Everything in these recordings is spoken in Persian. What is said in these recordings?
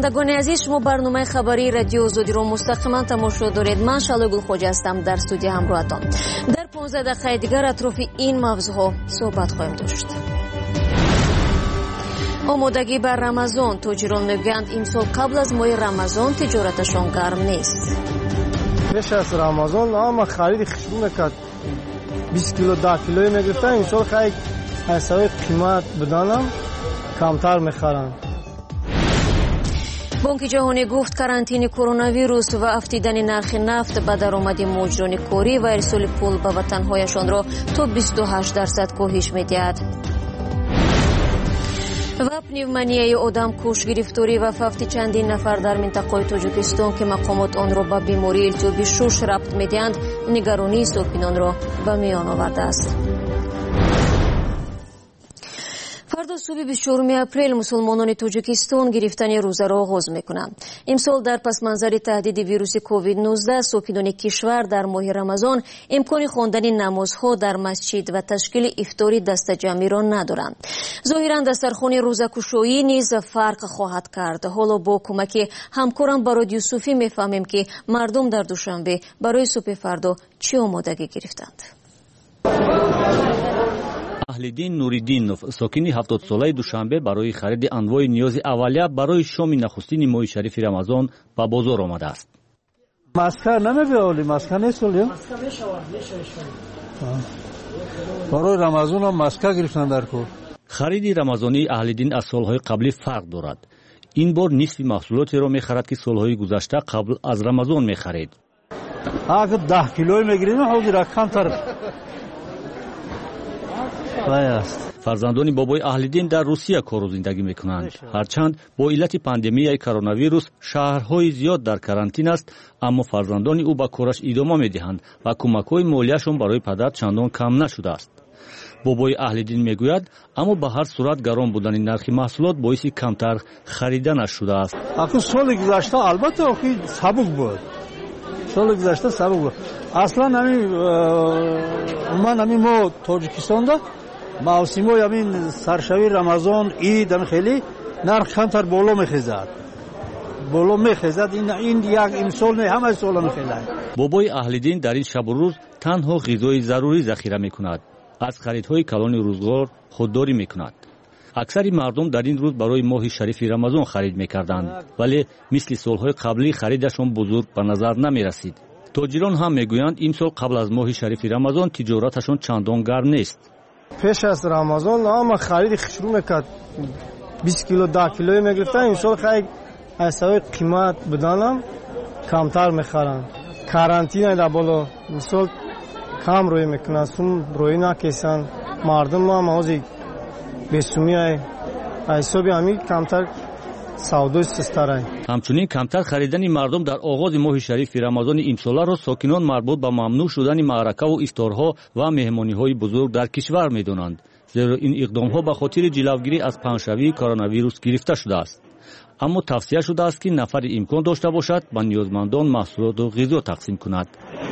بینندگان عزیز، شما برنامه خبری رادیو آزادی‌رو مستقیما تماشا دارید. من شعله گلخوجه هستم در استودیو همراهتان. در 15 دقیقه دیگر اطراف این موضوعها صحبت خواهیم داشت. آمادگی بر رمضان. تاجران میگویند امسال قبل از ماه رمضان تجارتشان گرم نیست. پیش از رمضان اما خرید خشم میکرد 20 کیلو 10 کیلو میگرفتن، امسال خیلی حسابی قیمت بدانم کمتر میخرن. بانک جهانی گفت کرانتین کرونا ویروس و افتیدن نرخ نفت به درآمد مجرمان کاری و ارسال پول به وطنهایشان را تا 28% کاهش می‌دهد. و پنیومونیای آدم کش، گرفتاری و وفات چندین نفر در منطقه تاجیکستان که مقامات آن را به بیماری التهاب شش ربط می‌دهند، نگرانی ساکنان را به میان آورده است. فردا صبح 24 اپریل مسلمانان تاجیکستان گرفتن روزه را آغاز می‌کنند. امسال در پس منظر تهدید ویروس کووید 19 ساکنان کشور در ماه رمضان امکان خواندن نمازها در مسجد و تشکیل افطاری دست جمعی را ندارند. ظاهراً دسترخوان روزه‌گشایی نیز فرق خواهد کرد. حالا با کمک همکارم براد یوسفی می‌فهمیم که مردم در دوشنبه برای صبح فردا چه آمادگی گرفتند. اهلدین نوریدینов ساکنی 70 ساله دوشنبه برای خرید انواع نیاز اولیه برای شام نخستین ماه شریف رمضان به بازار آمده است. ماسک نمی‌بیاولی، ماسک نیست ولی برای رمضان هم ماسک گرفتن در کار. خرید رمضانی اهلدین از سالهای قبلی فرق دارد. این بار نصف محصولاتی را می‌خرد که سالهای گذشته قبل از رمضان می‌خرید. اگر 10 کیلو می‌گیریم حاضر کمتر فرزندان بابای اهلدین در روسیه کار و زندگی میکنند. هرچند با علت پاندمیای کرونا ویروس شهرهای زیاد در کرانتین است، اما فرزندان او به کارش ادامه میدهند و کمک‌های مالیشان برای پدر چندان کم نشده است. بابای اهلدین میگوید اما به هر صورت گران بودن نرخ محصولات باعث کمتر خریدنش شده است. اکنون سال گذشته البته سبک بود. سال گذشته سبک بود. اصلا من ما تاجیکستان دا موسمای همین سرشوی رمضان عید خیلی نرخ کمتر بالا میخیزد. این یک امسال نه، همه سال میخیزد. بابای اهلدین در این شب و روز تنها غذای ضروری ذخیره میکند. از خریدهای کلان روزگار خودداری میکند. اکثر مردم در این روز برای ماه شریف رمضان خرید میکردند، ولی مثل سالهای قبلی خریدشان بزرگ به نظر نمیرسید. تاجران هم میگویند این سال قبل از ماه شریف رمضان تجارتشان چندان گرم نیست. پیش از رمضان اما خرید خشروم میکرد 20 کیلو 10 کیلو میگرفتن، این سال خیلی حسابی قیمت بدانم کمتر میخرن. کرانتین در بالا مثال کم روی میکنن، سوم روی نکیسن. مردم هم آزی بیسومی های حسابی همی کمتر سودای سستره. همچنین کمتر خریدن مردم در آغاز ماه شریف رمضان امسال را ساکنان مربوط به ممنوع شدن معرکه و افطارها و مهمانی‌های بزرگ در کشور می‌دانند، زیرا این اقدام‌ها به خاطر جلوگیری از پنجشنبه کرونا ویروس گرفته شده است. اما توصیه شده است که نفر امکان داشته باشد به نیازمندان محصولات و غذا تقسیم کند.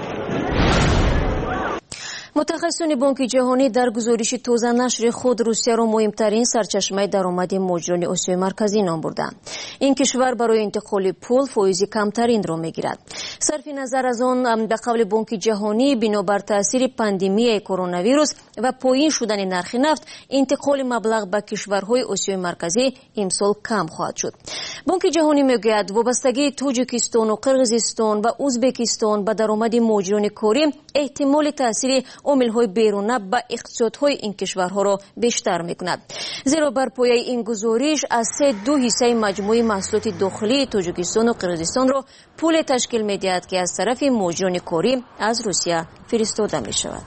متخصصان بانک جهانی در گزارش تازه نشر خود روسیه را مهمترین سرچشمه درآمد مجرمان آسیای مرکزی نام بردند. این کشور برای انتقال پول فایز کمترین را میگیرد. صرف نظر از آن، به قول بانک جهانی بنابر تاثیر پاندمی کرونا ویروس و پایین شدن نرخ نفت، انتقال مبلغ به کشورهای آسیای مرکزی امسال کم خواهد شد. بانک جهانی میگوید وابستگی تاجیکستان و قرقیزستان و ازبکستان به درآمد مجرمان کاری احتمال تاثیر عامل‌های بیرونه به اقتصادهای این کشورها را بیشتر می‌کند. زیرا بر پایه این گزارش از 2 حصه مجموعی محصولات داخلی تاجیکستان و قرقیزستان را پول تشکیل می‌دهد که از طرف مجرمان کاری از روسیه فرستاده می‌شود.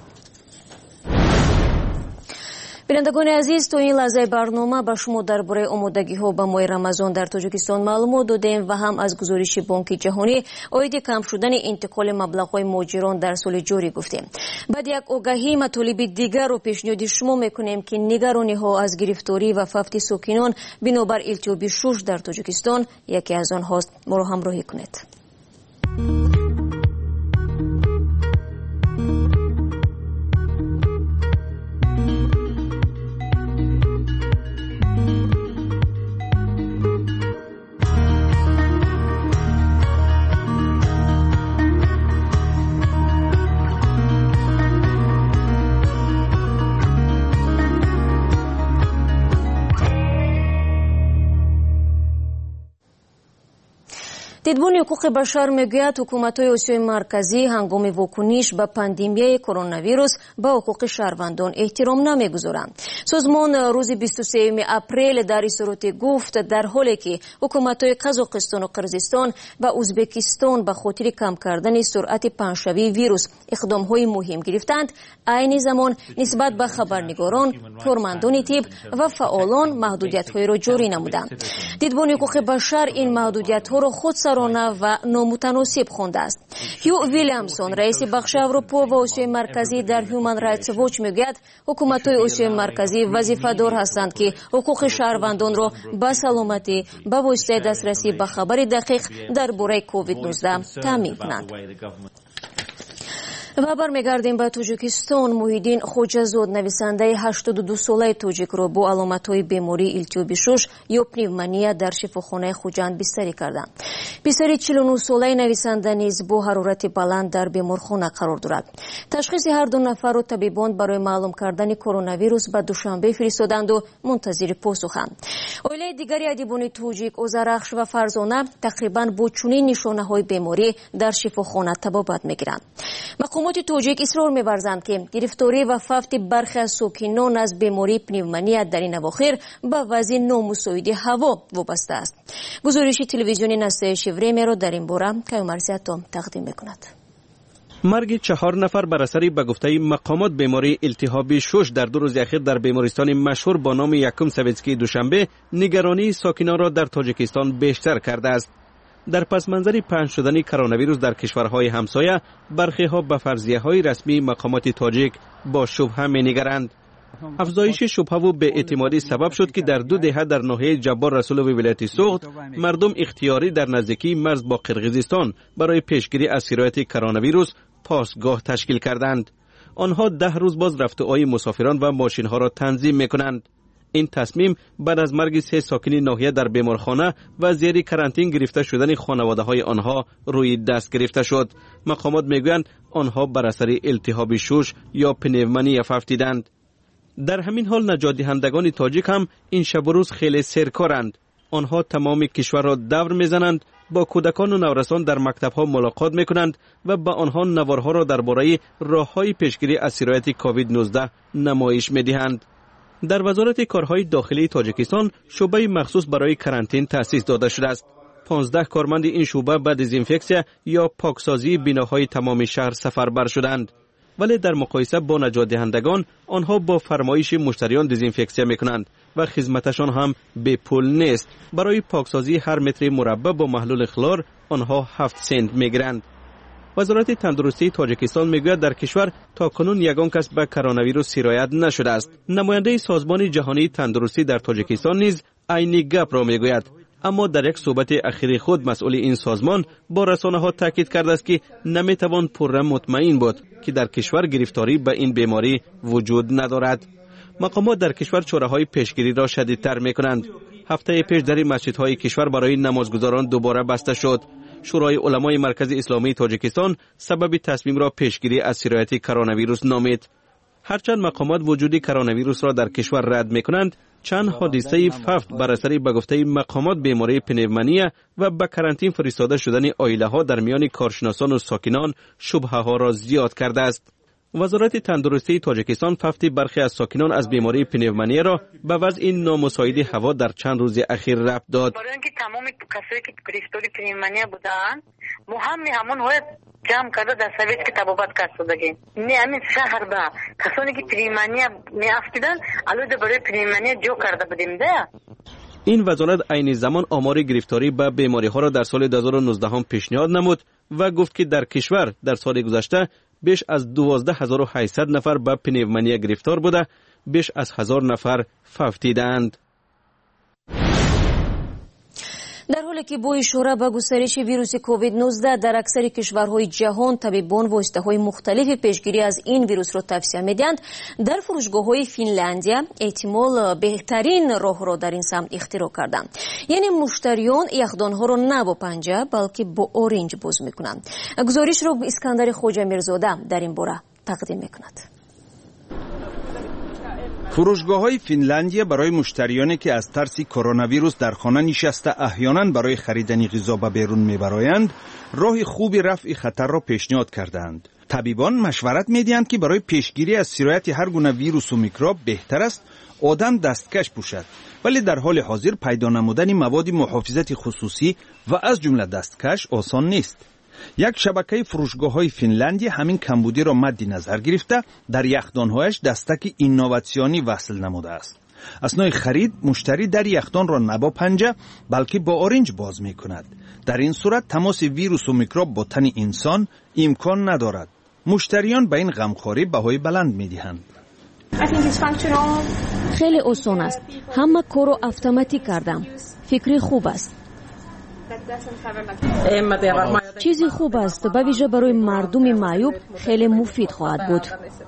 بینندگان عزیز، تا این لحظه برنامه به شما درباره آمادگی‌ها به ماه رمضان در تاجیکستان معلومات دادیم و هم از گزارش بانک جهانی عاید کم شدن انتقال مبلغ‌های مهاجران در سال جاری گفتیم. بعد یک آگاهی مطالب دیگر رو پیشنهاد شما می‌کنیم که نگرانی‌ها از گرفتاری و وفات ساکنان بنابر التهاب شش در تاجیکستان یکی از آنهاست. ما را همراهی کنید. دیدبان حقوق بشر میگوید حکومت‌های آسیای مرکزی هنگام واکنش به پاندمی کرونا ویروس به حقوق شهروندان احترام نمیگذارند. سازمان روز 23 اپریل در اظهارات گفت در حالی که حکومت‌های قزاقستان و قرقیزستان و ازبکستان به خاطر کم کردن سرعت پنجشوی ویروس اقدام‌های مهم گرفتند، عین زمان نسبت به خبرنگاران، کارمندان طب و فعالان محدودیت‌های را جاری نمودند. دیدبان حقوق بشر این محدودیت‌ها را خودسرانه و نامتناسب خوانده است. هیو ویلیامسون رئیس بخش اروپا و آسیای مرکزی در هیومن رایتس واچ میگوید حکومت‌های آسیای مرکزی وظیفه‌دار هستند که حقوق شهروندان را به سلامتی به واسطه دسترسی به خبر دقیق درباره کووید 19 تامین کنند. و برمیگردیم به تاجیکستان. محیدین خوجازاد نویسنده 82 ساله تاجیک را با علامت‌های بیماری التیاب شش یا پنیومونیا در شفاخانه خوجند بستری کردند. پسر 49 ساله نویسنده نیز با حرارت بلند در بیمارخانه قرار دارد. تشخیص هر دو نفر را طبیبان برای معلوم کردن کرونا ویروس به دوشنبه فرستادند و منتظر پاسخند. عائله دیگری ادیبان تاجیک اوزرخش و فرزانه تقریبا با چنین نشانه‌های بیماری در شفاخانه طبابت می‌گیرند. مقامات تاجیک اصرار می‌ورزند که گرفتاری و فوت برخی از ساکنان از بیماری پنیومونیا در این اواخر به وضع نامساعد هوا وابسته است. گزارش تلویزیونی نسل شیوره را در این باره کیومرزیاتا تقدیم می‌کند. مرگ 4 نفر بر اثر به گفته مقامات بیماری التهاب شش در 2 روز اخیر در بیمارستان مشهور با نام یکم سویتسکی دوشنبه نگرانی ساکنان را در تاجیکستان بیشتر کرده است. در پس منظر پنهان شدن کرونا ویروس در کشورهای همسایه، برخی ها به فرضیه‌های رسمی مقامات تاجیک با شبهه می‌نگرند. افزایش شبهه و بی‌اعتمادی سبب شد که در 2 دهه در ناحیه جبار رسول و ولایت سوغد مردم اختیاری در نزدیکی مرز با قرقیزستان برای پیشگیری از سرایت کرونا ویروس پاسگاه تشکیل کردند. آنها 10 روز باز رفت و آی مسافران و ماشین‌ها را تنظیم می‌کنند. این تصمیم بعد از مرگ 3 ساکن ناحیه در بیمارخانه و زیر کرانتین گرفته شدن خانواده‌های آنها روی دست گرفته شد. مقامات میگویند آنها بر اثر التهاب شش یا پنیومونیا افتیدند. در همین حال نجات دهندگان تاجیک هم این شب و روز خیلی سرکارند. آنها تمام کشور را دور میزنند، با کودکان و نورسان در مکتب‌ها ملاقات میکنند و با آنها نوارها را درباره راه‌های پیشگیری از سرایت کووید 19 نمایش میدهند. در وزارت کارهای داخلی تاجیکستان شعبه مخصوص برای کرانتین تأسیس داده شده است. 15 کارمند این شعبه به دزینفکسیا یا پاکسازی بناهای تمام شهر سفربر شدند. ولی در مقایسه با نجات دهندگان آنها با فرمایش مشتریان دزینفکسیا میکنند و خدمتشان هم به پول نیست. برای پاکسازی هر متر مربع با محلول خلور آنها 7 سنت میگیرند. وزارت تندرستی تاجیکستان میگوید در کشور تاکنون یگان کس به کرونا ویروس سرایت نشده است. نماینده سازمان جهانی تندرستی در تاجیکستان نیز عین گپ را میگوید، اما در یک صحبت اخیر خود مسئول این سازمان با رسانه‌ها تاکید کرده است که نمیتوان پررا مطمئن بود که در کشور گرفتاری به این بیماری وجود ندارد. مقامات در کشور چاره‌های پیشگیری را شدیدتر میکنند. هفته پیش در مسجدهای کشور برای نمازگزاران دوباره بسته شد. شورای علمای مرکز اسلامی تاجیکستان سبب تصمیم را پیشگیری از سرایت کرونا ویروس نامید. هرچند مقامات وجود کرونا ویروس را در کشور رد میکنند، چند حادثه فوت بر اثر به گفته مقامات بیماری پنیومونیا و به کرانتین فرستاده شدن عائله ها در میان کارشناسان و ساکنان شبهه ها را زیاد کرده است. وزارت تندرستی تاجیکستان فوت برخی از ساکنان از بیماری پنیومونیا را به وضع نامساعد هوا در چند روز اخیر ربط داد. برای اینکه تمام کسایی که گرفتاری پنیومونیا بودند همون های جمع کرده در سویت که طبابت کرد شدگی. همین شهر با کسانی که پنیومونیا می افتیدن الان برای پنیومونیا جو کرده بودیم ده. این وزارت عین زمان آمار گرفتاری به بیماری ها را در سال 2019 هم پیشنهاد نمود و گفت که در کشور در سال گذشته بیش از 12800 نفر به پنیومونیا گرفتار بوده، بیش از 1000 نفر فوتیدند. در حالی که با اشاره به گسترش ویروس کووید 19 در اکثر کشورهای جهان طبیبان واسطه‌های مختلف پیشگیری از این ویروس را توصیه می‌دهند، در فروشگاه‌های فنلندیا احتمال بهترین راه را در این سمت اختراع کردند. یعنی مشتریان یخدان‌ها را نه با پنجه بلکه با اورنج باز می‌کنند. گزارش را اسکندر خوجا میرزاده در این باره تقدیم می‌کند. فروشگاه‌های فنلندیا برای مشتریانی که از ترس کرونا ویروس در خانه نشسته احیانا برای خریدن غذا به بیرون میبرایند، راه خوبی رفع خطر را پیشنهاد کردند. طبیبان مشورت میدهند که برای پیشگیری از سرایت هر گونه ویروس و میکروب بهتر است آدم دستکش پوشد، ولی در حال حاضر پیدا نمودن مواد محافظت خصوصی و از جمله دستکش آسان نیست. یک شبکه فروشگاه‌های فنلندی همین کمبودی را مد نظر گرفته در یخدان‌هایش دستک اینوواسیونی وصل نموده است. اثنای خرید مشتری در یخدان را نه با پنجه بلکه با آرنج باز می‌کند. در این صورت تماس ویروس و میکروب با تن انسان امکان ندارد. مشتریان به این غمخواری بهای بلند می‌دهند. خیلی آسان است. همه کارو اتوماتیک کردم. فکری خوب است. چیزی خوب است، به ویژه برای مردم معیوب خیلی مفید خواهد بود.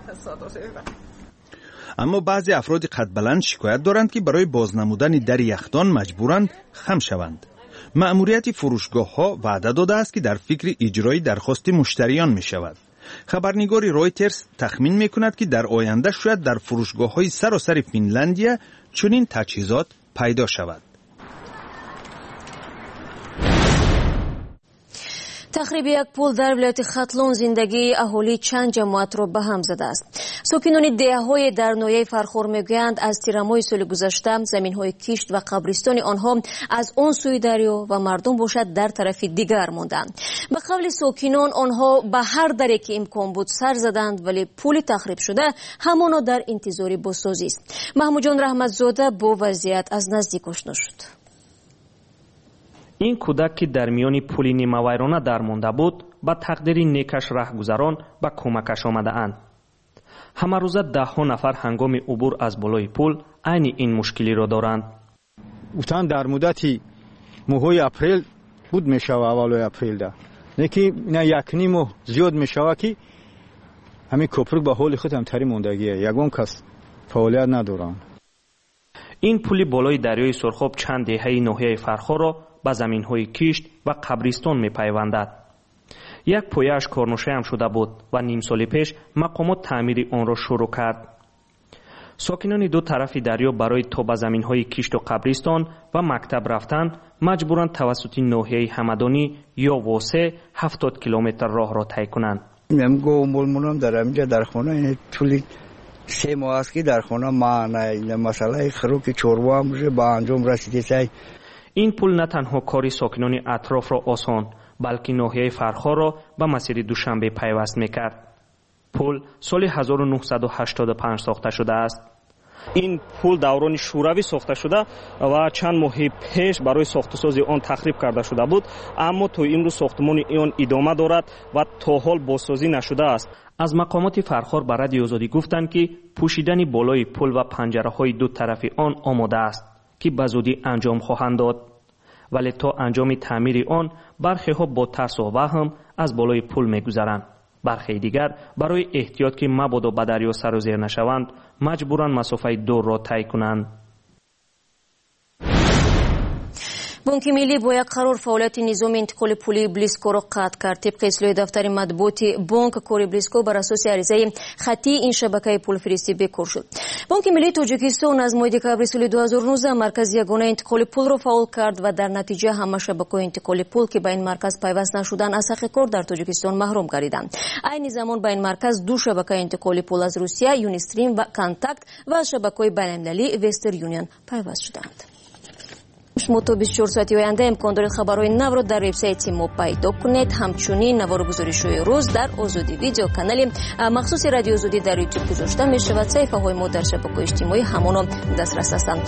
اما بعضی افراد قد بلند شکایت دارند که برای بازنمودن در یخدان مجبورند خم شوند. مأموریت فروشگاه‌ها وعده داده است که در فکر اجرای درخواست مشتریان می شود. خبرنگار رویترز تخمین می کند که در آینده شاید در فروشگاه‌های سراسر فنلندیا چنین تجهیزات پیدا شود. تخریب یک پل در ولایت ختلون زندگی اهالی چند جماعت را به هم زده است. ساکنان دهه‌های در ناحیه فرخور میگویند از تیرمای سال گذشته زمین‌های کشت و قبرستان آنها از آن سوی دریا و مردم باشد در طرف دیگر ماندند. به قول ساکنان آنها به هر دری که امکان بود سر زدند، ولی پل تخریب شده همانا در انتظار بازسازی است. محمود جان رحمتزاده با وضعیت از نزدیک آشنا شد. این کودک که در میان پل نیمه‌ویرانه درمانده بود، با تقدیر نیکش رهگذران به کمکش آمده اند. همه روزه ده‌ها نفر هنگام عبور از بالای پل عین این مشکلی را دارند. اوتان در مدت ماه اپریل بود میشوه، اول اپریل ده نکی نه یک نیم ماه زیاد میشوه که همین کوپرک به حال خود هم تری موندگیه، یگان کس فعالیت ندارن. این پل بالای دریای سرخاب چند دهه ناحیه فرخار را به زمین‌های کشت و قبرستان می‌پیوندد. یک پایه‌اش کارنوشه هم شده بود و نیم سال پیش مقامات تعمیر آن را شروع کرد. ساکنان دو طرف دریا برای تا به زمین‌های کشت و قبرستان و مکتب رفتن مجبورند توسط ناحیه همدانی یا واسه 70 کیلومتر راه را طی کنند. من گومولمونم در اینجا در خانه این طول 3 ماه است که در خانه معنی مسئله خروک چوروا هم به انجام رسیده. این پل نه تنها کاری ساکنان اطراف را آسان، بلکه ناحیه فرخار را به مسیر دوشنبه پیوست میکرد. پل سال 1985 ساخته شده است. این پل دوران شوروی ساخته شده و چند ماه پیش برای ساخت‌وسازی آن تخریب کرده شده بود، اما تا امروز ساختمان آن ادامه دارد و تا حال بازسازی نشده است. از مقامات فرخار به رادیو آزادی گفتند که پوشیدن بالای پل و پنجره‌های دو طرف آن آماده است که به زودی انجام خواهند داد، ولی تا انجام تعمیر آن برخی ها با ترس و وهم از بالای پل می‌گذرند. برخی دیگر برای احتیاط که مبادا به دریا سر و زیر نشوند مجبورند مسافه دور را طی کنند. بانک ملی با یک قرار فعالیت نظام انتقال پولی بلیسکو را قطع کرد. طبق اطلاع دفتر مطبوعات بانک کار بلیسکو بر اساس عریضه خطی این شبکه پولفرستی بکار شد. بانک ملی تاجیکستان از ماه دکبر سال 2019 مرکز یگانه انتقال پول را فعال کرد و در نتیجه همه شبکه‌های انتقال پول که به این مرکز پیوست نشدند از حق کار در تاجیکستان محروم گردیدند. عین زمان به این مرکز دو شبکه انتقال پول از روسیه یونیستریم و کانتاکت و از شبکه‌های بین‌المللی وستر یونیون پیوست شدند. شما تا 24 ساعتی آینده امکان دارید خبرهای نو را در وبسایت ما پیدا کنید. همچنین نوار گزارش‌های روز در آزادی ویدیو کانال مخصوص رادیو آزادی در یوتیوب گذاشته می شود. صفحه‌های ما در شبکه‌های اجتماعی همانا دسترس هستند.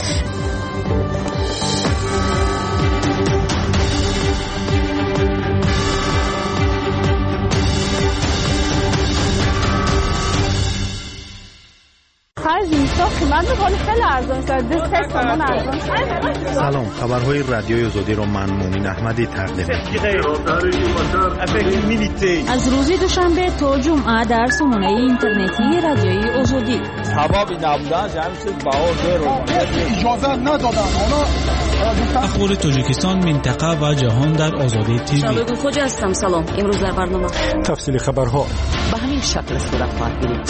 خیلی قیمت خیلی ارزان سلام، خبرهای رادیوی آزادی را من مومن احمدی تقدیم می‌کنم. از روز دوشنبه تا جمعه در سامانه اینترنتی رادیوی آزادی. سبب نبودن جمعیت بهار اجازه ندادن. اخبار تاجیکستان، منطقه و جهان در آزادی تیوی. شبگو خوجا هستم. سلام. امروز در برنامه تفصیل خبرها به همین شکل صورت خواهد گرفت.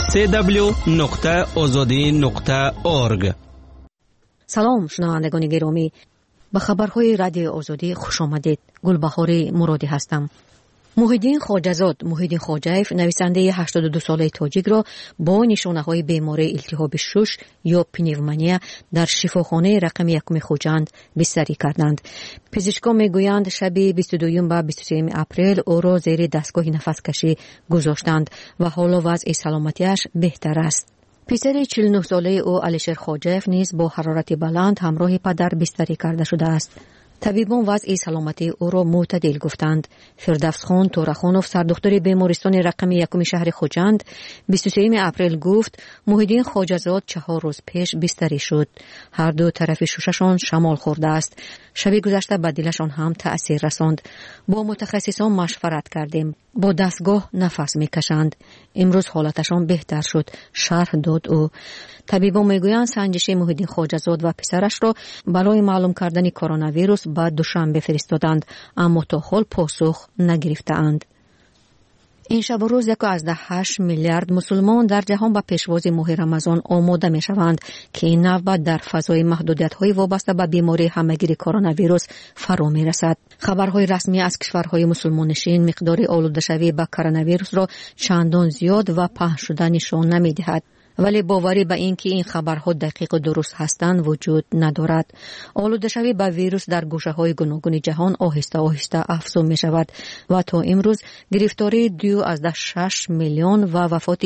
www.azadi.org. سلام شنوندگان گرامی، به خبرهای رادیو آزادی خوش آمدید. گلبهار مرادی هستم. محیدین خواجه‌یف نویسنده 82 ساله تاجیک را با نشانه‌های بیماری التهاب شش یا پنیومانیا در شفاخانه رقم 1 خوجند بستری کردند. پزشکان میگویند شب 22 و 23 اپریل او را زیر دستگاه نفس‌کشی گذاشتند و حالا وضع سلامتیش بهتر است. پسر 49 ساله او علیشیر خواجه‌یف نیز با حرارت بلند همراه پدر بستری کرده شده است. طبیبان وضع سلامتی او را معتدل گفتند. فردوس خان تورخانوف، سردختر بیمارستان رقم 1 شهر خوجند، 23 اپریل گفت محیدین خواجه‌زاد 4 روز پیش بستری شد. هر دو طرف شوششان شمال خورده است. شب گذشته به دلشان هم تأثیر رساند. با متخصصان مشورت کردیم. با دستگاه نفس میکشند. امروز حالتشان بهتر شد، شرح داد او. طبیبان میگویند سنجش محیدین خواجه‌زاد و پسرش را برای معلوم کردن کرونا ویروس به دوشنبه فرستادند، اما تا حال پاسخ نگرفتند. این شب و روز 1.8 میلیارد مسلمان در جهان به پیشواز ماه رمضان آماده می شوند که این نوبت در فضای محدودیت‌های وابسته به بیماری همگیر کرونا ویروس فرا می رسد. خبرهای رسمی از کشورهای مسلمان نشین مقدار آلوده شوی به کرونا ویروس را چندان زیاد و پهن شده نشان نمی دهد. ولی باوری به این که این خبرها دقیق و درست هستند وجود ندارد. آلوده شوی به ویروس در گوشه‌های گوناگون جهان آهسته آهسته افزون می شود و تا امروز گرفتاری 2.6 میلیون و وفات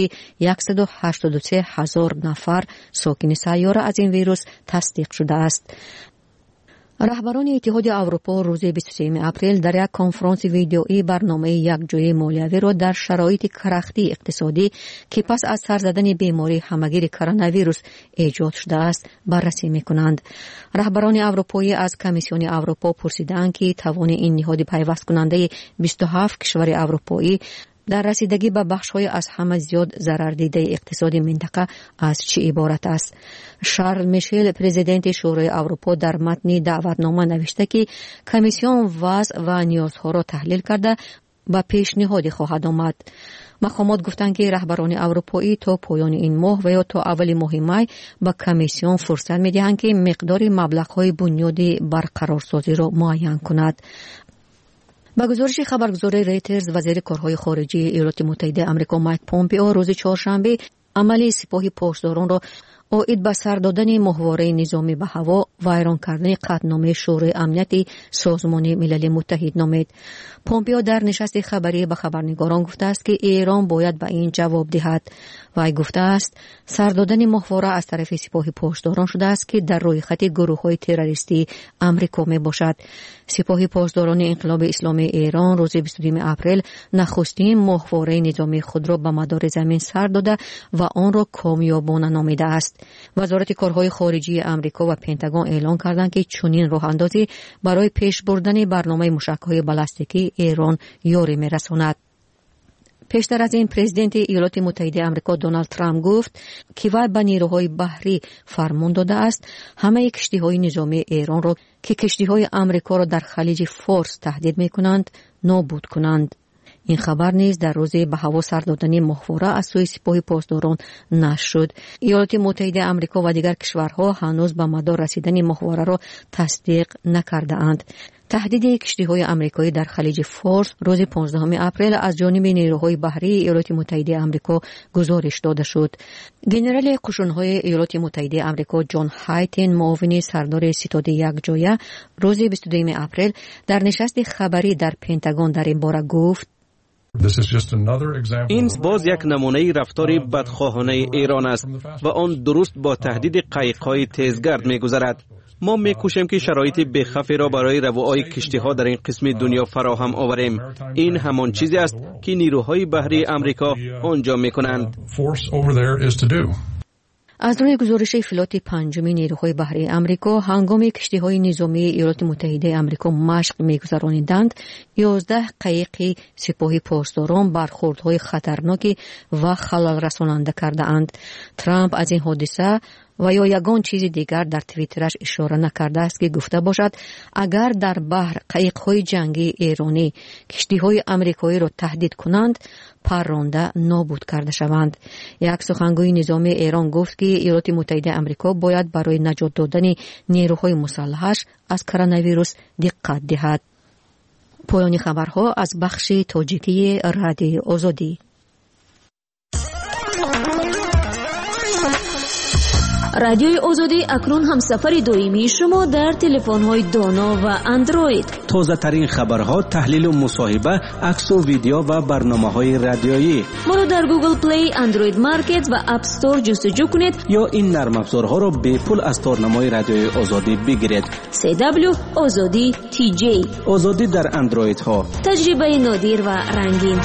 183 هزار نفر ساکن سیاره از این ویروس تصدیق شده است. رهبران اتحاد اروپا روز 23 اپریل در یک کنفرانس ویدئویی برنامه یکجایی مالیوی را در شرایط کرختی اقتصادی که پس از سر زدن بیماری همگیر کرونا ویروس ایجاد شده است بررسی می‌کنند. رهبران اروپایی از کمیسیون اروپا پرسیدند که توان این نهاد پیوست کننده 27 کشور اروپایی در رسیدگی به بخش‌های از همه زیاد ضرر دیده اقتصادی منطقه از چه عبارت است. شارل میشل، پرزیدنت شورای اروپا، در متن دعوتنامه نوشته که کمیسیون وضع و نیازها را تحلیل کرده و پیشنهادی خواهد آمد. مقامات گفتند که رهبران اروپایی تا پایان این ماه و یا تا اول ماه می به کمیسیون فرصت می‌دهند که مقدار مبلغ‌های بنیادی برقرارسازی را معین کند. با گزارش خبرگزاری ریترز، وزیر کارهای خارجه ایالات متحده آمریکا مایک پومپئو روز چهارشنبه عمل سپاه پاسداران را عاید به سر دادن ماهواره نظامی به هوا و ایران کردن قطعنامه شورای امنیت سازمان ملل متحد نامید. پومپئو در نشست خبری به خبرنگاران گفته است که ایران باید به این جواب دهد. وی گفته است سر دادن ماهواره از طرف سپاه پاسداران شده است که در روی خط گروه‌های تروریستی آمریکا می باشد. سپاه پاسداران انقلاب اسلامی ایران روز 22 اپریل نخستین ماهواره نظامی خود را به مدار زمین سر داده و آن را کامیابانه نامیده است. وزارت کارهای خارجه آمریکا و پنتاگون اعلام کردند که چنین راه‌اندازی برای پیش بردن برنامه موشک‌های بالستیکی ایران یاری می‌رساند. پیشتر از این پرزیدنت ایالات متحده آمریکا دونالد ترامپ گفت که وی به نیروهای بحری فرمان داده است همه کشتی‌های نظامی ایران را که کشتی‌های آمریکا را در خلیج فارس تهدید می‌کنند نابود کنند. این خبر نیز در روز به هوا سر دادن ماهواره از سوی سپاه پاسداران نشر شد. ایالات متحده آمریکا و دیگر کشورها هنوز به مدار رسیدن ماهواره را تصدیق نکرده اند. تهدید کشتی‌های آمریکایی در خلیج فارس روز 15 اپریل از جانب نیروهای بحری ایالات متحده آمریکا گزارش داده شد. ژنرال قشون‌های ایالات متحده آمریکا جان هایتن، معاون سردار ستاد یکجایی، روز 22 اپریل در نشست خبری در پنتاگون در این باره گفت این باز یک نمونه رفتار بدخواهانه ایران است و آن درست با تهدید قایق‌های تیزگرد می‌گذرد. ما می‌کوشیم که شرایط بخفی را برای روای کشتی‌ها در این قسم دنیا فراهم آوریم. این همان چیزی است که نیروهای بحری آمریکا آنجا می‌کنند. از روی گزارش فلات پنجم نیروهای بحری آمریکا هنگام کشتی‌های نظامی ایالات متحده آمریکا مشق می‌گذرانیدند 11 قایق سپاهی پاسداران برخوردهای خطرناک و خلل رساننده کرده‌اند. ترامپ از این حادثه و یا یگان چیز دیگر در توییترش اشاره نکرده است که گفته باشد اگر در بحر قایق‌های جنگی ایرانی کشتی‌های آمریکایی را تهدید کنند پرانده نابود کرده شوند. یک سخنگوی نظامی ایران گفت که ایالات متحده آمریکا باید برای نجات دادن نیروهای مسلحش از کرونا ویروس دقت دهد. پایان خبرها از بخش تاجیکی رادیوی آزادی. رادیوی آزادی اکنون هم سفر دائمی شما در تلفن‌های دانا و اندروید. تازه ترین خبرها، تحلیل و مصاحبه، عکس و ویدیو و برنامه‌های رادیویی. ما را در گوگل پلی، اندروید مارکت و اپ استور جستجو کنید یا این نرم افزارها را به پول از تارنمای رادیوی آزادی بگیرید. CW آزادی TJ. آزادی در اندروید ها. تجربه نادر و رنگین.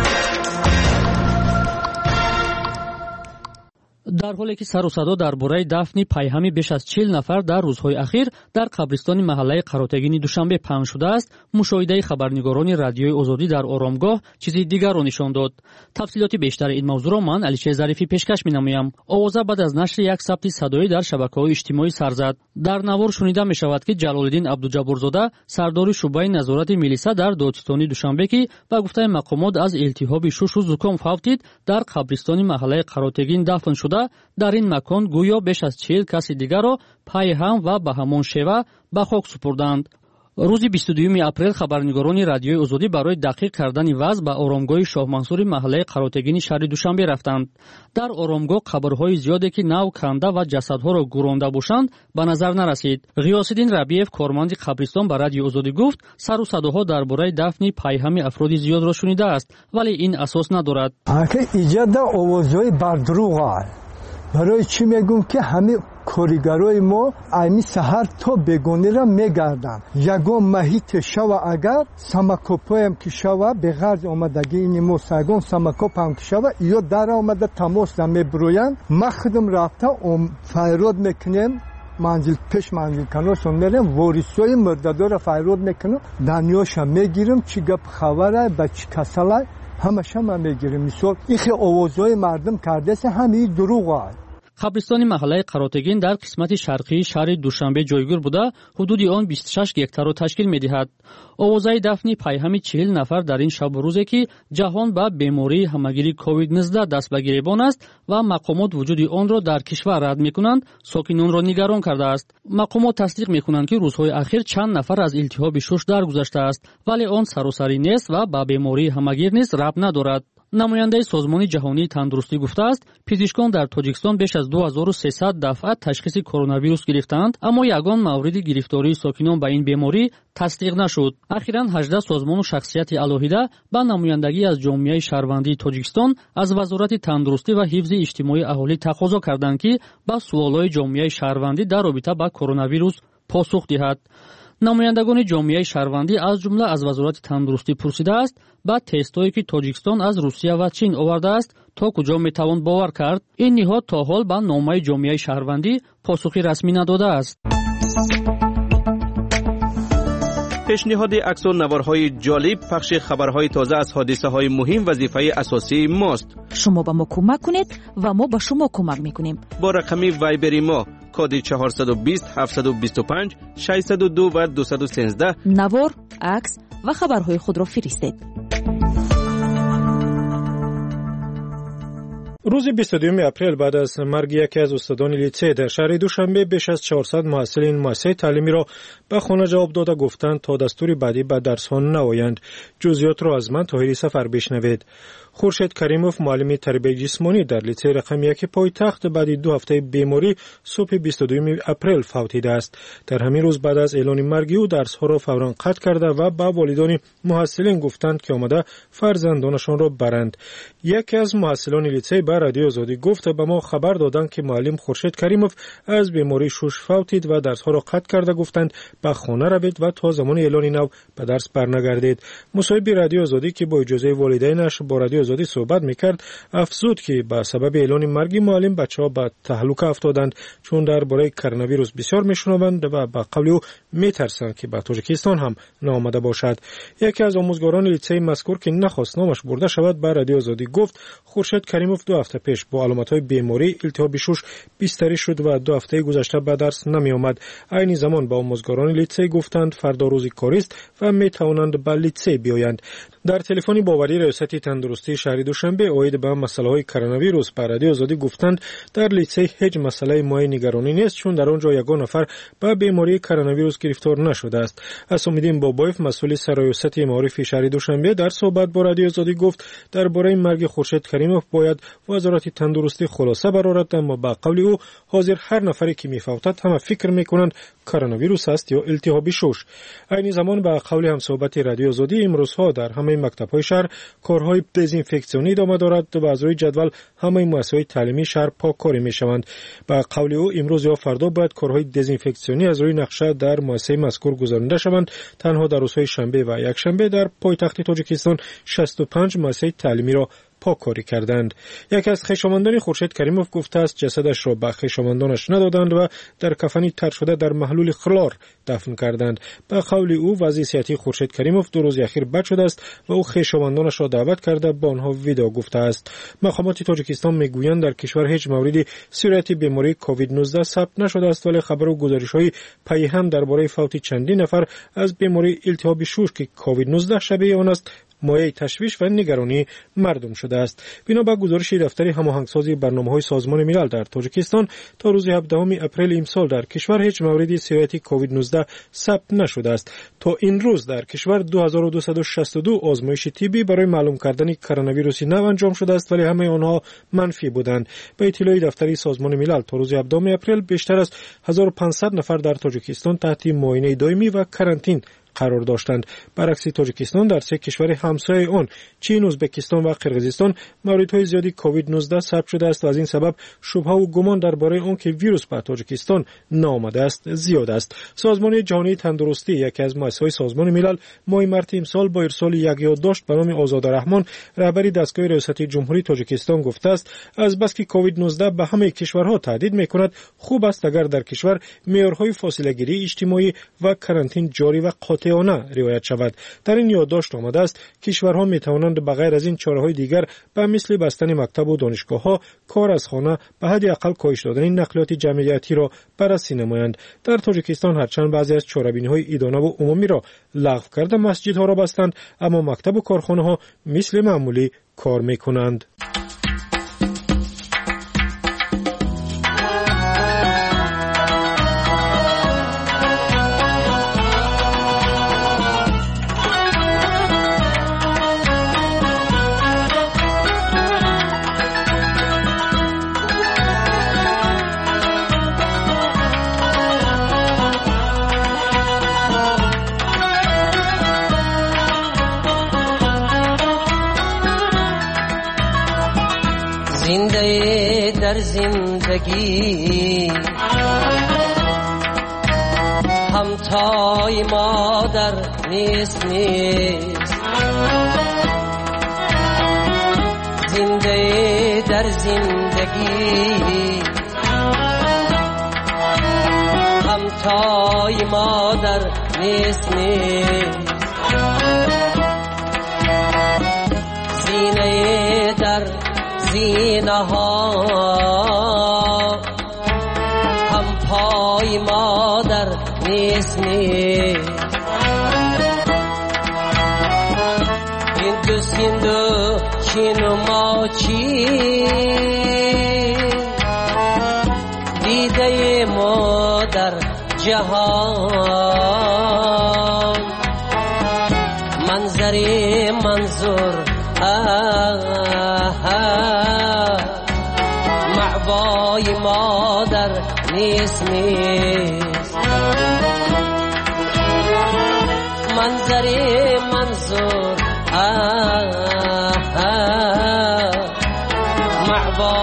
در حالی که سر و صدا درباره دفن پیهمی بیش از 40 نفر در روزهای اخیر در قبرستان محله قراتگین دوشنبه پخش شده است، مشاهده خبرنگاران رادیوی آزادی در آرامگاه چیزی دیگر را نشان داد. تفصیلات بیشتر این موضوع را من علیشه ظریفی پیشکش می‌نمایم. آوازه بعد از نشر یک ثبت صدایی در شبکه‌های اجتماعی سر زد. در نوار شنیده می‌شود که جلال‌الدین عبدالجبارزاده سردار شعبه نظارت میلیسا در دادستانی دوشنبه که با گفته مقامات از التهاب شش و زکام فوتید در قبرستان محله قراتگین دفن شده، در این مکان گویا بیش از 40 کس دیگر را پای هم و به همان شیوه به خاک سپردند. روز 22 اپریل خبرنگاران رادیوی آزادی برای دقیق کردن وضع به آرامگاه شاه منصور محله قراتگین شهر دوشنبه رفتند. در آرامگاه قبرهای زیادی که نو کنده و جسدها را گورانده باشند به نظر نرسید. غیاث‌الدین ربیعов کارمند قبرستان به رادیوی آزادی گفت سر و صداها درباره دفن پیهم افراد زیاد را شنیده است ولی این اساس ندارد. ایجاد آوازهای بردروغ برای چی میگم که همه کارگرای ما ایمی سحر تا بگونه را میگردن. یگان محیط شوا اگر سمکوپای هم که شوا به غرض آمدگی این ما سگان سمکوپ هم که شوا یا در آمده تماس نمیبروین ما خودم رفته فیراد میکنیم منزل پیش منزل کنارشون میریم وارثای مرددار را فیراد میکنم دنیاش هم میگیرم چی گپ خبره به چی کسله همش هم میگیریم. مثال ایخی آوازهای مردم کرده است همین دروغ است. قبرستان محله قراتگین در قسمت شرقی شهر دوشنبه جایگیر بوده حدود آن 26 گکتار را تشکیل می‌دهد. آوازهای دفن پیهم 40 نفر در این شب و روزی که جهان به بیماری همگیری کووید 19 دست به گریبان است و مقامات وجود آن را در کشور رد می‌کنند، ساکنان را نگران کرده است. مقامات تصدیق می‌کنند که روزهای اخیر چند نفر از التهاب شش درگذشته است ولی آن سراسری نیست و به بیماری همگیر نیز ربط ندارد. نماینده سازمان جهانی تندرستی گفته است پزشکان در تاجیکستان بیش از 2300 دفعه تشخیص کرونا ویروس گرفتند اما یگان مورد گرفتاری ساکنان به این بیماری تصدیق نشد. اخیراً 18 سازمان و شخصیت الهیده با نمایندگی از جامعه شهروندی تاجیکستان از وزارت تندرستی و حفظ اجتماعی اهالی تقاضا کردند که با سوالای جامعه شهروندی در رابطه با کرونا ویروس پاسخ دهد. نمایندگان جامعه شهروندی از جمله از وزارت تندرستی پرسیده است با تستایی که تاجیکستان از روسیه و چین آورده است تا کجا میتوان باور کرد. این نهاد تا حال با نامه جامعه شهروندی پاسخی رسمی نداده است. پیشنهاد عکس و نوارهای جالب، پخش خبرهای تازه از حادثه های مهم وظیفه اساسی ماست. شما به ما کمک کنید و ما به شما کمک میکنیم. با رقم وایبری ما کد 420 725 602 و 213 نوار، عکس و خبرهای خود را فرستید. روز 22 اپریل بعد از مرگ یکی از استادان لیسه در شهر دوشنبه بیش از 400 محصل این مؤسسه تعلیمی را به خانه جواب داده گفتند تا دستور بعدی به درس ها نآیند. جزئیات را از من طاهری سفر بشنوید. خورشید کریموف معلم تربیت جسمانی در لیسه رقم 1 پایتخت بعد 2 هفته بیماری صبح 22 اپریل فوتیده است. در همین روز بعد از اعلان مرگ او درس ها را فوراً قطع کرده و به والدان محصلین گفتند که آمده فرزندانشان را برند. یکی از محصلان لیسه به به رادیو آزادی گفت به ما خبر دادند که معلم خورشید کریموف از بیماری شوش فوتید و درس‌ها را قطع کرده. گفتند به خانه روید و تا زمان اعلان نو به درس برنگردید. مصاحب رادیو آزادی که با اجازه والدینش با رادیو آزادی صحبت میکرد افزود که به سبب اعلان مرگ معلم بچه‌ها به تهلکه افتادند، چون درباره کرونا ویروس بسیار میشنوند و به قول او میترسند که به تاجیکستان هم نامده باشد. یکی از آموزگاران لیسه مذکور که نخواست نامش برده شود به رادیو آزادی گفت خورشید کریموف 2 هفته پیش با علامت‌های بیماری التهاب شوش بستری شد و 2 هفته گذشته به درس نمی آمد. عین زمان با آموزگاران لیسه گفتند فردا روز کاری است و می توانند به لیسه بیایند. در تلفنی باوری ریاست تندرستی شهر دوشنبه اوید به مسائل کرونا ویروس به رادیو آزادی گفتند در لیسه هیچ مسئله مایه نگرانی نیست، چون در آنجا یگان نفر به بیماری کرونا ویروس گرفتار نشده است. اسامالدین بابایف مسئول سرایست معارف شهر دوشنبه در صحبت با رادیو آزادی گفت درباره مرگ خورشید کریموف باید وزارت تندرستی خلاصه برآورد، اما با قول او حاضر هر نفری که میفوتد همه فکر میکنند کرونا ویروس است یا التهاب شوش. عین زمان با قول همصحبت رادیو آزادی امروزها در همه مکتب‌های شهر کارهای دزینفکسیونی ادامه دارد و از روی جدول همه مؤسسات تعلیمی شهر پاککاری میشوند. با قول او امروز یا فردا باید کارهای دزینفکسیونی از روی نقشه در مؤسسه مذکور گزارنده شوند. تنها در روزهای شنبه و یکشنبه در پایتخت تاجیکستان 65 مؤسسه تعلیمی را پاککاری کردند. یکی از خویشاوندان خورشید کریموف گفته است جسدش را به خویشاوندانش ندادند و در کفنی تر شده در محلول خلار دفن کردند. به قول او وضع صحتی خورشید کریموف 2 روز اخیر بد شده است و او خویشاوندانش را دعوت کرده با آنها ویدئو گفته است. مقامات تاجیکستان میگویند در کشور هیچ موردی سیرتی بیماری کووید 19 ثبت نشده است، ولی خبر و گزارش‌های پی هم درباره فوت چندین نفر از بیماری التهاب شوش که کووید 19 شبیه آن است مایه تشویش و نگرانی مردم شده است. بنا به گزارش دفتر هماهنگسازی برنامه‌های سازمان ملل در تاجیکستان تا روز 17 اپریل امسال در کشور هیچ موردی سیرتی کووید 19 ثبت نشده است. تا این روز در کشور 2262 آزمایش طبی برای معلوم کردن کرونا ویروس نو انجام شده است، ولی همه آنها منفی بودند. به اطلاع دفتر سازمان ملل تا روز 17 اپریل بیشتر از 1500 نفر در تاجیکستان تحت معاینه دائمی و کرانتین قرار داشتند. برعکس تاجیکستان در 3 کشور همسایه آن چین، ازبکستان و قرقیزستان موردهای زیادی کووید 19 ثبت شده است و از این سبب شبهه و گمان درباره آن که ویروس به تاجیکستان نامده است زیاد است. سازمان جهانی تندرستی یکی از مؤسسه‌های سازمان ملل ماه مارس امسال با ارسال یک یادداشت به نام آزادرحمان رهبری دستگاه ریاست جمهوری تاجیکستان گفته است از بس که کووید 19 به همه کشورها تهدید می‌کند خوب است اگر در کشور معیارهای فاصله گیری اجتماعی و کرانتین جاری و قاطع رعایت شود. در این یادداشت آمده است کشورها می توانند بغیر از این چاره‌های دیگر به مثل بستن مکتب و دانشگاه‌ها، کار از خانه به حد اقل کاهش دادن نقلیات جمعیتی را بررسی نمایند. در تاجیکستان هرچند بعضی از چاره‌بینی‌های ادانه و عمومی را لغو کرده مسجدها را بستند، اما مکتب و کارخانه‌ها مثل معمولی کار می‌کنند. در زندگی همتای مادر نیست زنده در زندگی همتای مادر نیست زینه در زینه ها هم پای مادر نیست هندو سیندو چین و ماچی دیده ما در جهان منظری منظور معبای مادر نیست منظری منظور معبای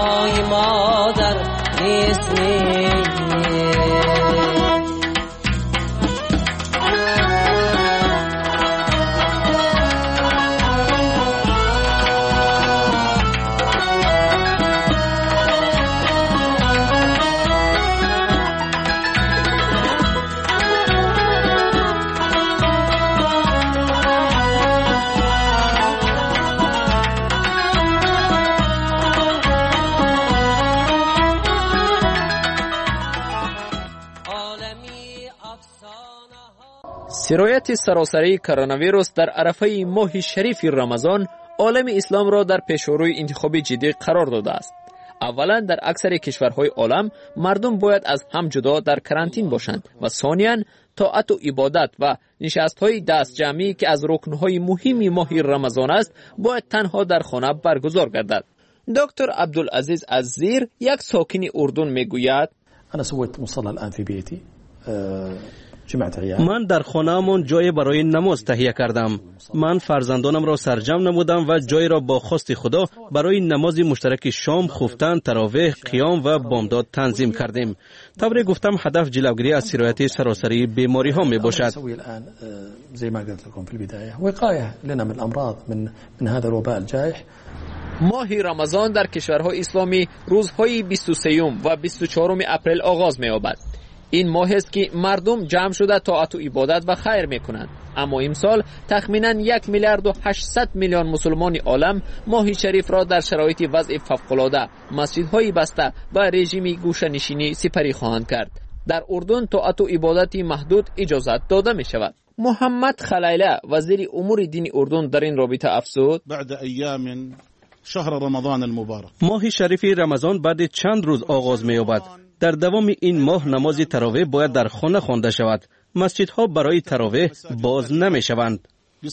سرایت سراسری کرونا ویروس در عرفه ماه شریف رمضان عالم اسلام را در پیشروی انتخابی جدی قرار داده است. اولا در اکثر کشورهای عالم مردم باید از هم جدا در کرانتین باشند و ثانیاً طاعت و عبادت و نشست‌های دست جمعی که از رکن‌های مهمی ماه رمضان است باید تنها در خانه برگزار گردد. دکتر عبدالعزیز عزیر یک ساکن اردن میگوید انا سويت مصلى الان في بيتي جمعت عيال. من در خانه‌مون جای برای نماز تهیه کردم. من فرزندانم را سرجم نمودم و جای را با خواست خدا برای نماز مشترک شام، خفتن، تراویح، قیام و بامداد تنظیم کردیم. طوری گفتم هدف جلوگیری از سرایت سراسری بیماری ها می باشد. زي ما قلت لكم في البداية وقاية لنا من الأمراض من هذا الوباء الجائح. ماه رمضان در کشورهای اسلامی روزهای 23 و 24 اپریل آغاز می یابد. این ماه است که مردم جمع شده طاعت و عبادت و خیر میکنند. اما امسال تخمینا 1 میلیارد و 800 میلیون مسلمان عالم ماه شریف را در شرایط وضع فوق‌العاده، مسجدهای بسته و رژیم گوشه‌نشینی سپری خواهند کرد. در اردن طاعت و عبادت محدود اجازت داده می شود. محمد خلیله وزیر امور دین اردن در این رابطه افزود: بعد ایام شهر رمضان المبارک، ماه شریف رمضان بعد چند روز آغاز می یابد. در دوام این ماه نماز تراویح باید در خانه خوانده شود. مسجدها برای تراویح باز نمی شوند.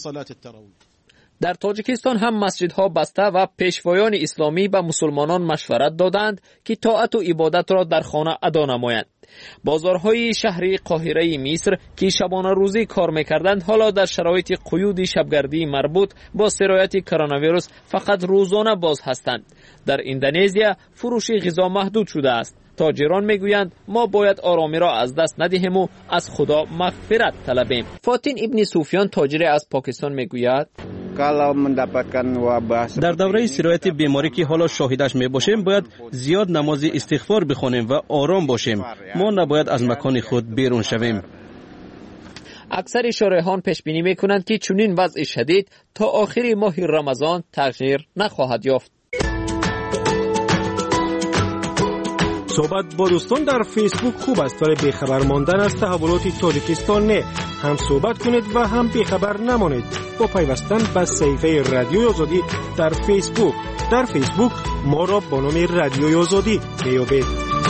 در تاجیکستان هم مسجدها بسته و پیشوایان اسلامی به مسلمانان مشورت دادند که طاعت و عبادت را در خانه ادا نمایند. بازارهای شهری قاهره مصر که شبانه روزی کار میکردند حالا در شرایط قیود شبگردی مربوط با سرایت کرونا ویروس فقط روزانه باز هستند. در اندونزیا فروش غذا محدود شده است. تاجران میگویند ما باید آرامی را از دست ندهیم و از خدا مغفرت طلبیم. فاتین ابن سفیان تاجر از پاکستان میگوید در دوره سرایت بیماری که حالا شاهدش میباشیم باید زیاد نماز استغفار بخوانیم و آرام باشیم. ما نباید از مکان خود بیرون شویم. اکثر شارحان پیش بینی میکنند که چنین وضع شدید تا آخر ماه رمضان تغییر نخواهد یافت. صحبت با دوستان در فیسبوک خوب است ولی بیخبر ماندن از تحولات تاجیکستان نه. هم صحبت کنید و هم بیخبر نمانید با پیوستن به صفحه رادیوی آزادی در فیسبوک. در فیسبوک ما را با نام رادیوی آزادی میابید.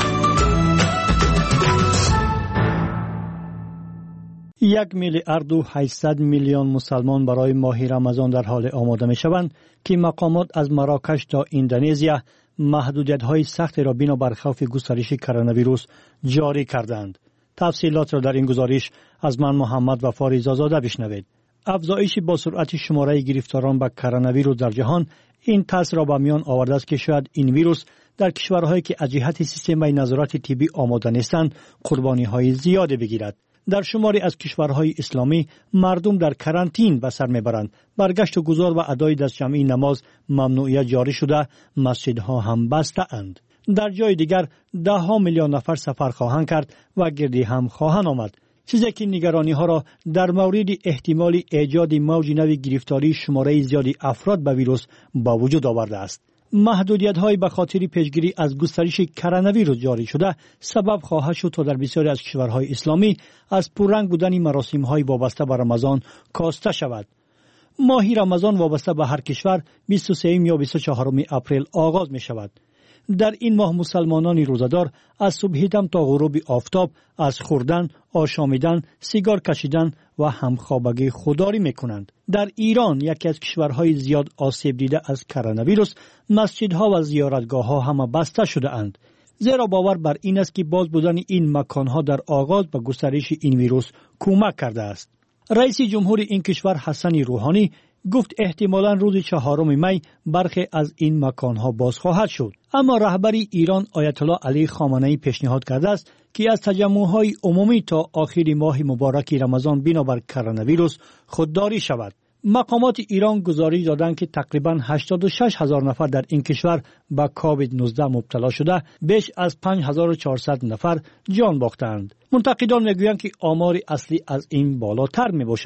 1 میلیارد و 800 میلیون مسلمان برای ماه رمضان در حال آماده می شوند که مقامات از مراکش تا اندونزیا محدودیت‌های سخت را بنابر خوف گسترش کرونا ویروس جاری کردند. تفصیلات را در این گزارش از من محمد وفا رضازاده بشنوید. افزایش با سرعت شماره گرفتاران به کرونا ویروس در جهان این تاثیر را به میان آورده است که شاید این ویروس در کشورهایی که از جهت سیستم نظارت طبی آماده نیستند قربانی‌های زیادی بگیرد. در شماری از کشورهای اسلامی مردم در کرانتین به سر میبرند. برگشت و گذار و ادای دست جمعی نماز ممنوعیت جاری شده، مسجدها هم بسته اند. در جای دیگر 10 میلیون نفر سفر خواهند کرد و گردی هم خواهند آمد. چیزی که نگرانی ها را در مورد احتمال ایجاد موج نوی گرفتاری شماره زیادی افراد به ویروس با وجود آورده است. محدودیت‌های به خاطر پیشگیری از گسترش کرونا ویروس جاری شده سبب خواهد شد تا در بسیاری از کشورهای اسلامی از پررنگ بودن مراسم‌های وابسته به رمضان کاسته شود. ماه رمضان وابسته به هر کشور 23 یا 24 اپریل آغاز می شود. در این ماه مسلمانان روزدار از صبح دم تا غروب آفتاب از خوردن، آشامیدن، سیگار کشیدن و همخوابگی خودداری میکنند. در ایران یکی از کشورهای زیاد آسیب دیده از کرونا ویروس مسجدها و زیارتگاه‌ها همه بسته شده اند. زیرا باور بر این است که باز بودن این مکانها در آغاز به گسترش این ویروس کمک کرده است. رئیس جمهور این کشور حسن روحانی گفت احتمالاً روز 4 می برخی از این مکانها باز خواهد شد. اما رهبر ایران آیت الله علی خامنه‌ای پیشنهاد کرده است که از تجمع‌های عمومی تا آخر ماه مبارک رمضان بنابر کرونا ویروس خودداری شود. مقامات ایران گزارش دادند که تقریباً 86,000 نفر در این کشور به کووید 19 مبتلا شده، بیش از 5,400 نفر جان باختند. منتقدان میگویند که آمار اصلی از این بالاتر می باشد.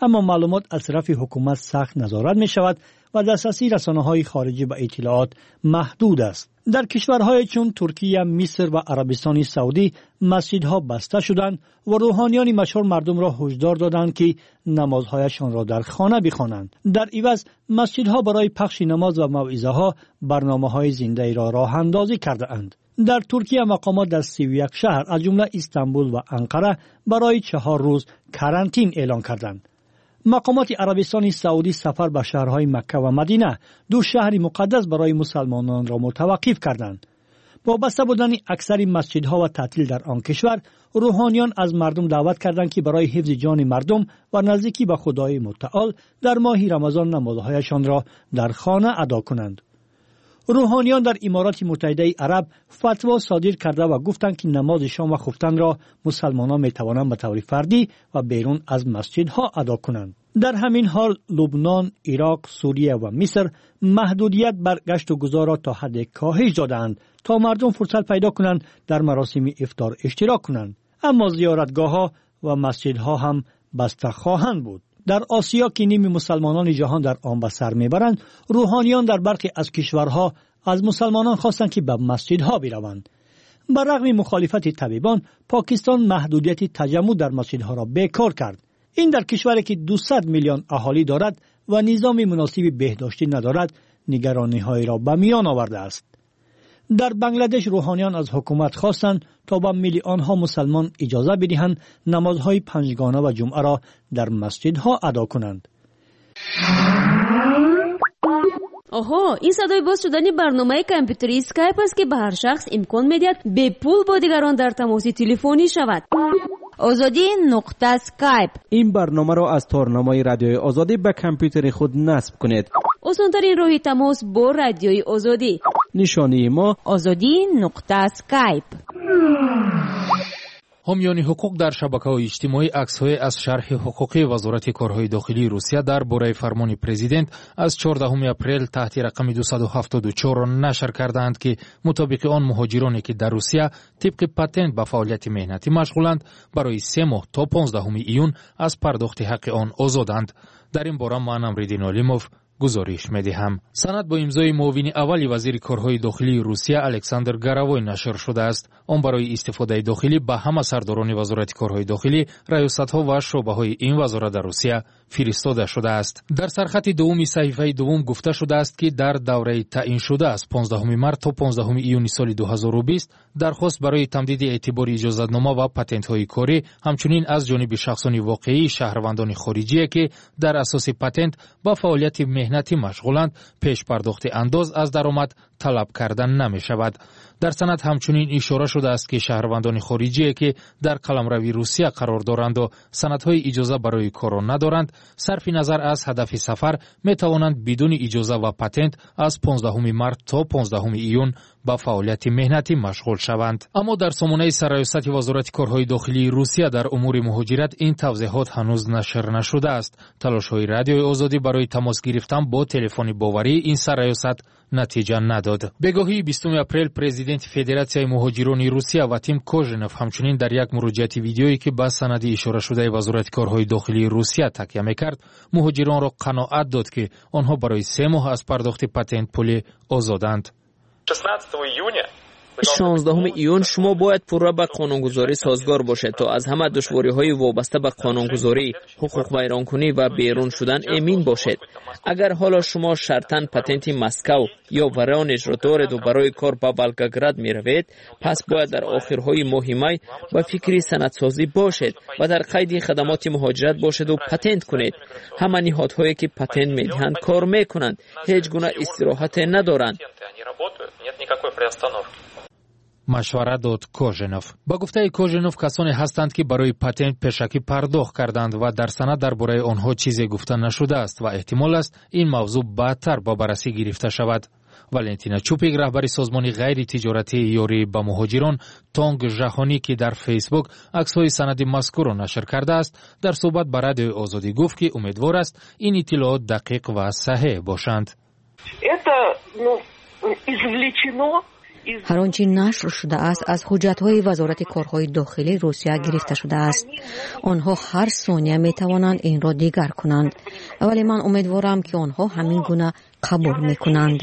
اما معلومات از طرف حکومت سخت نظارت می شود و دسترسی رسانه‌های خارجی به اطلاعات محدود است. در کشورهای چون ترکیه، مصر و عربستان سعودی مسجدها بسته شدند و روحانیان مشهور مردم را هشدار دادند که نمازهایشان را در خانه بخوانند. در عوض مسجدها برای پخش نماز و موعظه ها برنامه‌های زنده را راه اندازی کرده اند. در ترکیه مقامات در 31 شهر از جمله استانبول و انقره برای 4 روز کرانتین اعلان کردند. مقامات عربستان سعودی سفر به شهرهای مکه و مدینه، 2 شهر مقدس برای مسلمانان را متوقف کردند. با بسته بودن اکثر مسجدها و تعطیل در آن کشور، روحانیان از مردم دعوت کردند که برای حفظ جان مردم و نزدیکی به خدای متعال در ماه رمضان نمازهایشان را در خانه ادا کنند. روحانیان در امارات متحده عرب فتوا صادر کرده و گفتند که نماز شام و خفتن را مسلمانان می توانند به طور فردی و بیرون از مسجدها ادا کنند. در همین حال لبنان، عراق، سوریه و مصر محدودیت بر گشت و گذار را تا حد کاهش دادند تا مردم فرصت پیدا کنند در مراسم افطار اشتراک کنند. اما زیارتگاه‌ها و مسجدها هم بسته خواهند بود. در آسیا که نیم مسلمانان جهان در آن به سر میبرند، روحانیان در برخی از کشورها از مسلمانان خواستند که به مسجدها بروند. برغم مخالفت طبیبان، پاکستان محدودیت تجمع در مسجدها را بیکار کرد. این در کشوری که 200 میلیون اهالی دارد و نظام مناسب بهداشتی ندارد، نگرانی‌های را به میان آورده است. در بنگلادش روحانیان از حکومت خواستند تا به میلیون‌ها مسلمان اجازه بدهند نمازهای پنجگانه و جمعه را در مسجدها ادا کنند. آها، این صدای باز شدن برنامه کامپیوتری اسکایپ است که به هر شخص امکان می‌دهد به پول با دیگران در تماس تلفنی شود. آزادی نقطه اسکایپ. این برنامه را از تارنامه رادیوی آزادی به کامپیوتر خود نصب کنید. آسان‌ترین راه تماس با رادیوی آزادی. نشانی ما آزادی نقطه اسکایپ. حامیان حقوق در شبکه‌های اجتماعی عکس‌های از شرح حقوقی وزارت کارهای داخلی روسیه درباره فرمان پرزیدنت از 14 اپریل تحت رقم 274 را نشر کردند که مطابق آن مهاجرانی که در روسیه طبق پتنت به فعالیت مهنتی مشغولند برای 3 ماه تا 15 ایون از پرداخت حق آن آزادند. در این باره من امریدین علیموف گزارش می‌دهم. سند با امضای معاون اول وزیر کارهای داخلی روسیه الکساندر گاراوی نشر شده است. آن برای استفاده داخلی به همه سرداران وزارت کارهای داخلی، ریاست‌ها و شعبه‌های این وزارت در روسیه فرستاده شده است. در سرخط دوم صحیفه دوم گفته شده است که در دوره تعیین شده از 15 مارس تا 15 ایون سال 2020 درخواست برای تمدید اعتبار اجازه‌نامه و پتنت‌های کاری همچنین از جانب شخصان واقعی شهروندان خارجی که در اساس پتنت با فعالیت مهنتی مشغولند پیش پرداخت انداز از درآمد طلب کردن نمی شود. در سند همچنین اشاره شده است که شهروندان خارجی که در قلمرو روسیه قرار دارند و سندهای اجازه برای کار ندارند، صرف نظر از هدف سفر می توانند بدون اجازه و پتنت از 15 مارس تا 15 ایون با فعالیت مهنتی مشغول شوند. اما در سامانه سرریاست وزارت کارهای داخلی روسیه در امور مهاجرت این توضیحات هنوز نشر نشده است. تلاش‌های رادیوی آزادی برای تماس گرفتن با تلفن باوری این سرریاست نتیجه نداد. بگاهی 20 اپریل پرزیدنت فدراسیای مهاجران روسیه و تیم کوژنوف همچنین در یک مراجعه ویدیویی که به سند اشاره شده وزارت کارهای داخلی روسیه تکیه می‌کرد، مهاجران را قناعت داد که آنها برای 3 ماه از پرداخت پتنت پولی آزادند. 16 ایون شما باید پورا به قانونگذاری سازگار باشد تا از همه دشواری‌های وابسته به قانونگذاری، حقوق ویرانکنی و بیرون شدن امین باشد. اگر حالا شما شرطاً پتنت مسکو یا ورانش را دارید و برای کار به ولگراد می‌روید، پس باید در آخرهای ماه می به فکر سندسازی باشد و در قید خدمات مهاجرت باشد و پتنت کنید. همه نهادهایی که پتنت می‌دهند کار می‌کنند، هیچ گونه استراحت ندارند. مشوره داد کوژنوف. با گفته کوژنوف کسانی هستند که برای پتنت پیشکی پرداخت کردند و در سند درباره آنها چیزی گفته نشده است و احتمال است این موضوع بعدتر با بررسی گرفته شود. والنتینا چوپیک رهبر سازمان غیر تجارتی یاری به مهاجران تانگ جهانی که در فیسبوک عکس‌های سند مذکور را نشر کرده است، در صحبت با رادیو آزادی گفت که امیدوار است این اطلاعات دقیق و صحیح باشند. هر آنچه نشر شده است از حجت‌های وزارت کارهای داخلی روسیه گرفته شده است. آنها هر ثانیه می‌توانند این را دیگر کنند، ولی من امیدوارم که آنها همین گونه قبول می‌کنند.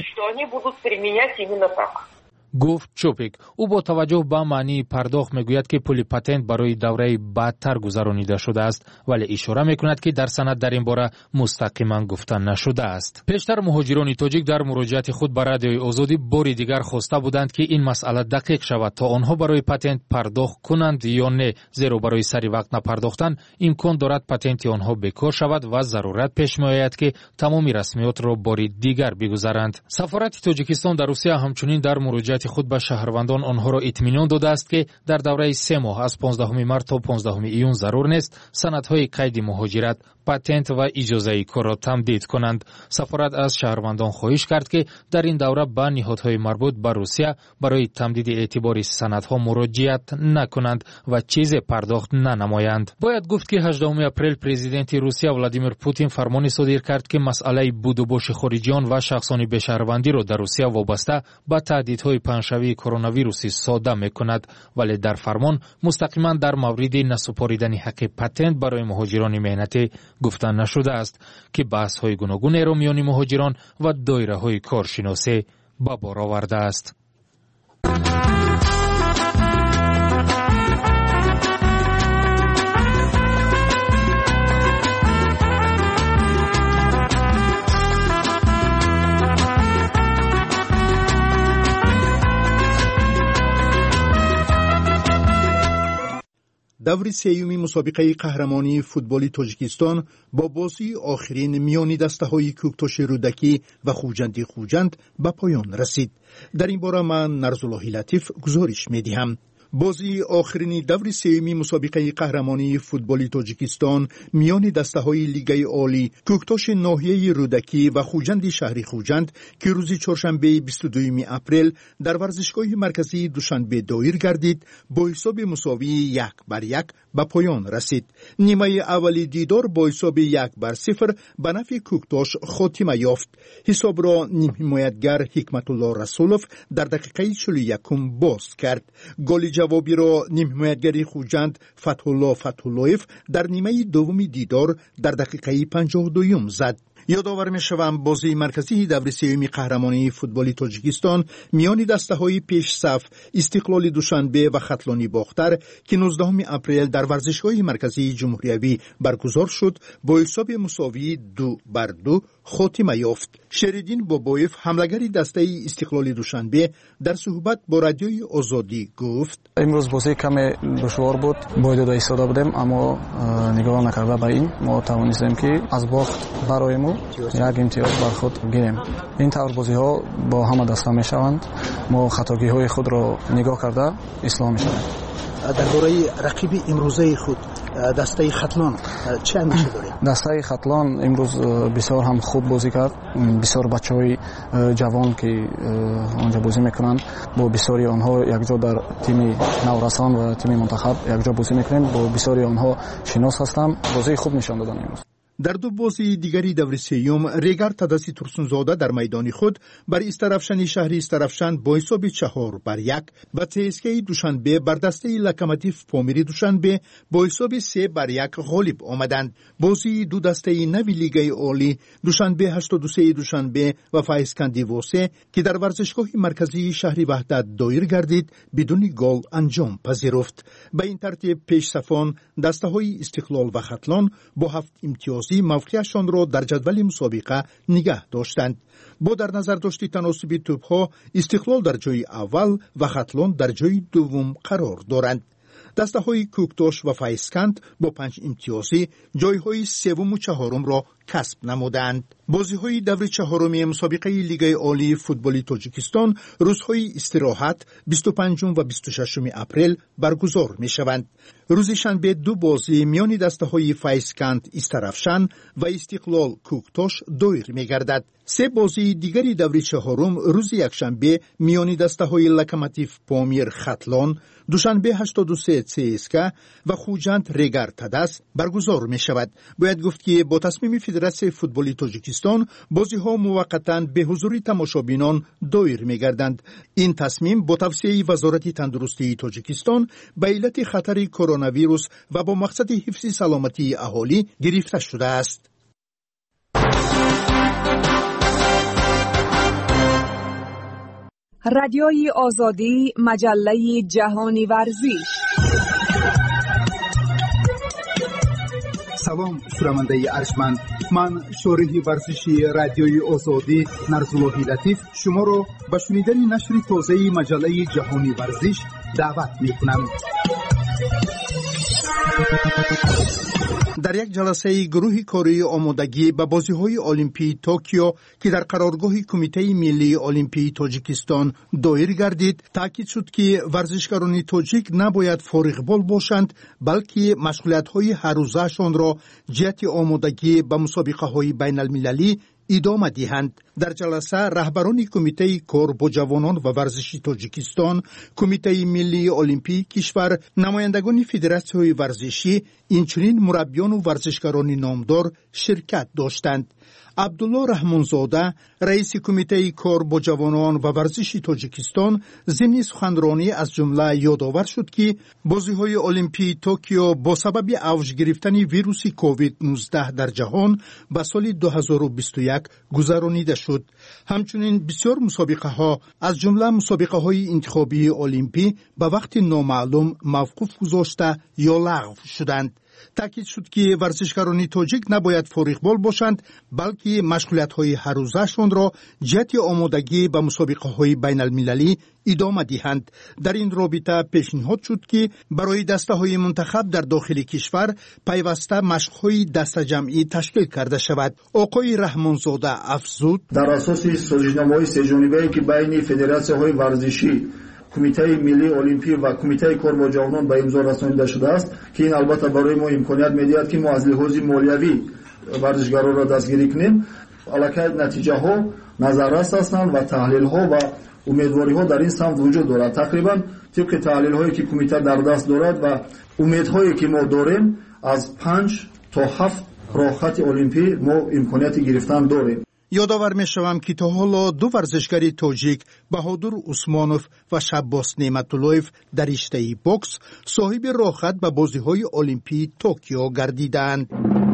گفت چوپیک. او با توجه به معنی پرداخت میگوید که پول پاتنت برای دوره بعدتر گذرانیده شده است، ولی اشاره میکند که در سند در این باره مستقیما گفته نشده است. پیشتر مهاجران تاجیک در مراجعت خود به رادیوی آزادی بار دیگر خواسته بودند که این مسئله دقیق شود تا آنها برای پاتنت پرداخت کنند یا نه، زیرا برای سری وقت نپرداختن امکان دارد پاتنت آنها بیکار شود و ضرورت پیش میآید که تمام رسمیات را بار دیگر بگذارند. سفارت تاجیکستان در روسیه همچنین در مراجعت خود به شهروندان آنها را اطمینان داده است که در دوره 3 ماه از 15 مارس تا 15 ایون ضرور نیست سندهای قید مهاجرت، پاتنت و اجازه کار را تمدید کنند. سفارت از شهروندان خواهش کرد که در این دوره به نهادهای مربوط به روسیه برای تمدید اعتبار سندها مراجعت نکنند و چیز پرداخت ننمایند. باید گفت که 18 اپریل پرزیدنت روسیه ولادیمیر پوتین فرمانی صادر کرد که مسئله بود و باش خارجیان و شخصان به شهروندی را در روسیه وابسته به تهدیدهای پنجشنبه کرونا ویروسی ساده میکند، ولی در فرمان مستقیما در مورد نسپاریدن حق پاتنت برای مهاجران مهنتی گفته نشده است که بحث های گوناگون را میان مهاجران و دایره های کارشناسی به بار آورده است. دور سیومی مسابقه قهرمانی فوتبال تاجیکستان با بازی آخرین میانی دسته‌های کوکتاش رودکی و خوجند به پایان رسید. در این باره من نرزالله لطیف گزارش می‌دهم. بازی آخرین دور سیومی مسابقه قهرمانی فوتبال تاجیکستان میان دسته‌های لیگ عالی کوکتاش ناحیه رودکی و خوجند شهر خوجند که روز چهارشنبه 22 اپریل در ورزشگاه مرکزی دوشنبه دایر گردید با حساب مساوی 1-1 به پایان رسید. نیمه اولی دیدار با حساب 1-0 به نفع کوکتاش خاتمه یافت. حساب را نیم حمایتگر حکمت الله رسولوف در دقیقه 41 باز کرد. گل جوابی را نیم حمایتگر خوجند فتح‌الله فتح‌اللهیف در نیمه دوم دیدار در دقیقه 52 زد. یادآور می‌شوم بازی مرکزی دور سیوم قهرمانی فوتبال تاجیکستان میان دسته‌های پیش صف استقلال دوشنبه و خطلانی باختر که 19 اپریل در ورزشگاه مرکزی جمهوریوی برگزار شد با حساب مساوی 2-2 خاتمه یافت. شریدین بابایف حملگر دسته استقلال دوشنبه در صحبت با رادیوی آزادی گفت: امروز بازی کم دشوار بود، باید ایستاده بودیم، اما نگاه نکرده به این ما توانستیم که از باخت برای ما یک امتیاز بر خود گیریم. این طور بازی ها با همه دسته می شوند. ما خطاگی های خود را نگاه کرده اصلاح می شوند. درباره رقیب امروزه خود دسته خطلان چه اندیشه دارید؟ دسته خطلان امروز بسیار هم خوب بازی کرد. بسیار بچه‌های جوان که آنجا بازی میکنند با بسیاری آنها یکجا در تیم نورسان و تیم منتخب یکجا بازی میکنیم. با بسیاری آنها شناس هستم. بازی خوب نشان دادن امروز. در دو بازی دیگری دور سیوم ریگر تدسی ترسونزاده در میدان خود بر استرافشن شهری استرافشن با حساب 4-1 و تسکی دوشنبه بر دسته لکماتیف پامیری دوشنبه با حساب 3-1 غالب آمدند. بازی دو دسته نوی لیگ عالی دوشنبه 83 دوشنبه و فایسکندی واسه که در ورزشگاه مرکزی شهری وحدت دایر گردید بدون گل انجام پذیرفت. به این ترتیب پیش صفان دسته های استقلال و خطلان با 7 امتیاز موقعشان را در جدول مسابقه نگه داشتند. با در نظر داشتی تناسب توپ‌ها استقلال در جای اول و خطلان در جای دوم قرار دارند. دسته های کوکتاش و فایسکند با 5 امتیازی جایهای سوم و چهارم را کسب نمودند. بازی های دور چهارمی مسابقه لیگ عالی فوتبال تاجیکستان روزهای استراحت 25 و 26 اپریل برگزار می شوند. روز شنبه دو بازی میان دسته های فایسکند استرافشن و استقلال کوکتاش دایر می گردد. سه بازی دیگری دور چهارم روز یکشنبه میان دسته های لکماتیف پامیر خطلان، دوشنبه 83 CSKA و خوجند ریگر تدس برگزار می شود. باید گفت که با تصمیم فدراسیون فدراسیون فوتبال تاجیکستان بازی‌ها موقتاً به حضور تماشابینان دایر می‌گردند. این تصمیم با توصیه وزارت تندرستی تاجیکستان به علت خطر کرونا ویروس و با مقصد حفظ سلامتی اهالی گرفته شده است. رادیوی آزادی، مجله جهانی ورزش. سلام شنونده ارجمند، من شارح ورزشی رادیوی آزادی نرزالله لطیف شما را به شنیدن نشر تازه مجله جهانی ورزش دعوت می‌کنم. در یک جلسه گروه کاری آمادگی به بازی‌های المپی توکیو که در قرارگاه کمیته ملی المپی تاجیکستان دایر گردید، تاکید شد که ورزشکاران تاجیک نباید فارغ بال باشند، بلکه مشغولیت‌های هر روزه‌شان را جهت آمادگی به مسابقه‌های بین‌المللی ادامه دهند. در جلسه رهبران کمیته کار با جوانان و ورزشی تاجیکستان، کمیته ملی المپی کشور، نمایندگان فدراسیون ورزشی، اینچنین مربیان و ورزشکاران نامدار شرکت داشتند. عبدالله رحمانزاده رئیس کمیته کار با جوانان و ورزشی تاجیکستان ضمن سخنرانی از جمله یادآور شد که بازی‌های المپی توکیو با سبب اوج گرفتن ویروس کووید 19 در جهان به سال 2021 گذرانیده شد. همچنین بسیار مسابقه‌ها از جمله مسابقه‌های انتخابی المپی به وقت نامعلوم موقوف گذاشته یا لغو شدند. تاکید شد که ورزشکاران تاجیک نباید فارغ بال باشند، بلکه مشغولیت‌های هر روزه‌شان را جهت آمادگی به مسابقه‌های بین‌المللی ادامه دهند. در این رابطه پیشنهاد شد که برای دسته‌های منتخب در داخل کشور پیوسته مشق‌های دسته جمعی تشکیل کرده شود. آقای رحمانزاده افزود: در اساس سازش‌نامه‌های سه‌جانبه‌ای که بین فدراسیون‌های ورزشی، کمیته ملی المپی و کمیته کار با جوانان به امضا رسانیده شده است که این البته برای ما امکانیت می‌دهد که ما از لحاظ مالیوی ورزشکاران را دستگیری کنیم. البته نتیجه ها نظررس هستند و تحلیل ها و امیدواری ها در این سمت وجود دارد. تقریبا طبق تحلیل هایی که کمیته در دست دارد و امیدهایی که ما داریم از 5 تا 7 راه خط المپی ما امکانیت گرفتن داریم. یادآور می‌شوم که تا حالا دو ورزشکار تاجیک بهادر عثمانوف و شباس نعمت‌اللهیف در رشته بوکس صاحب راهخط به بازی‌های المپی توکیو گردیدند.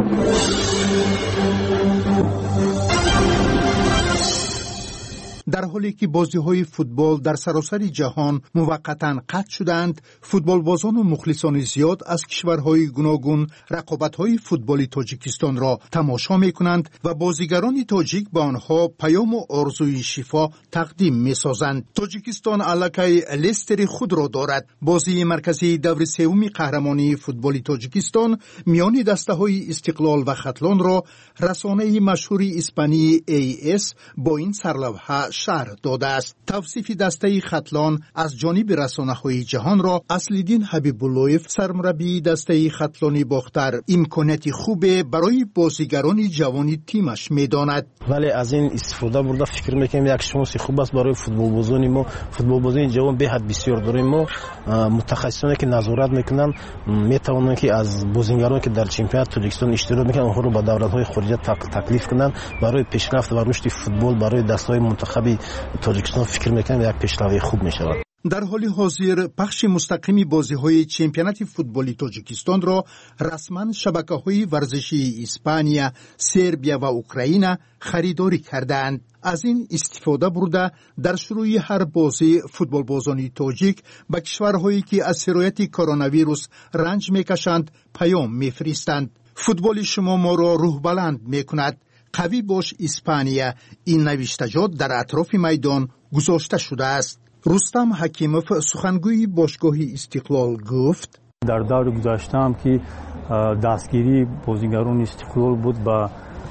در حالی که بازی‌های فوتبال در سراسر جهان موقتاً قطع شدند، فوتبالبازان و مخلصان زیاد از کشورهای گوناگون رقابت‌های فوتبالی تاجیکستان را تماشا می‌کنند و بازیگران تاجیک به آنها پیام و آرزوی شفا تقدیم می‌سازند. تاجیکستان الکی لیستر خود را دارد. بازی مرکزی دور سوم قهرمانی فوتبالی تاجیکستان میان دسته‌های استقلال و ختلان را رسانه مشهور اسپانی AS با این سرلوحه شرح داده است. توصیف دسته ختلان از جانب رسانه‌های جهان را اصل‌الدین حبیب‌اللهیف سرمربی دسته ختلانی باختر امکاناتی خوب برای بازیگران جوان تیمش می‌داند. ولی از این استفاده برده فکر می‌کنم یک شانس خوب است برای فوتبالبازان ما. فوتبالبازان جوان به حد بسیار داریم. ما متخصصانی که نظارت می‌کنن می‌توانند که از بازیگرانی که در چمپیونات تاجیکستان اشتراک می‌کنن آنها را به دولت‌های خارجی تکلیف کنند برای پیشرفت و رشد فوتبال برای دسته‌های منتخب تاجیکستان فکر میکنم یک پیشروی خوب میشود. در حال حاضر پخش مستقیم بازی‌های چمپیونات فوتبالی تاجیکستان را رسما شبکه‌های ورزشی اسپانیا، سربیا و اوکراین خریداری کردند. از این استفاده برده در شروع هر بازی فوتبالبازان تاجیک به کشورهایی که از سرایت کرونا ویروس رنج میکشند پیام میفرستند: فوتبال شما ما را روح بلند میکند. قوی باش اسپانیا. این نوشتجات در اطراف میدان گذاشته شده است. رستم حکیموف سخنگوی باشگاه استقلال گفت: در دور گذشته هم که دستگیری بازیگران استقلال بود به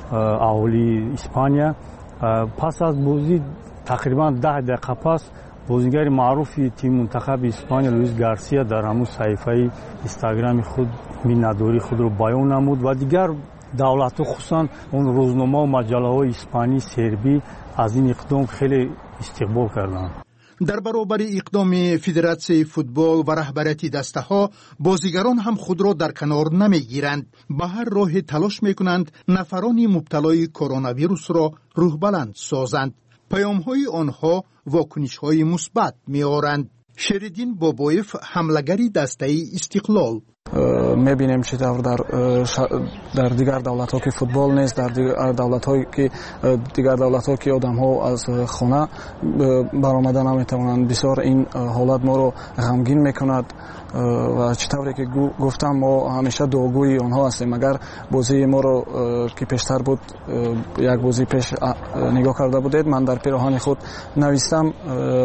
اهالی اسپانیا، پس از بازی تقریبا 10 دقیقه پس بازیگر معروف تیم منتخب اسپانیا لوئیس گارسیا در همون صفحه اینستاگرام خود میانه‌داری خود را بیان نمود و دیگر دولت‌ها خصوصا اون روزنامه و مجله‌های اسپانی، سربی از این اقدام خیلی استقبال کردند. در برابر اقدام فدراسیون فوتبال و رهبریت دسته ها، بازیگران هم خود را در کنار نمیگیرند. به هر راه تلاش میکنند نفران مبتلای کرونا ویروس را روح بلند سازند. پیام های آنها واکنش های مثبت میآورند. شریدین بابایف، حملگری دسته استقلال: میبینیم چطور در دیگر دولت ها که فوتبال نیست، در دیگر دولت ها که آدم ها از خانه برآمده نمیتوانند، بسیار این حالت ما رو غمگین میکند و چطوری که گفتم ما همیشه دعاگوی آنها هستیم. اگر بازی ما رو که پیشتر بود یک بازی پیش نگاه کرده بودید، من در پیراهن خود نوشتم،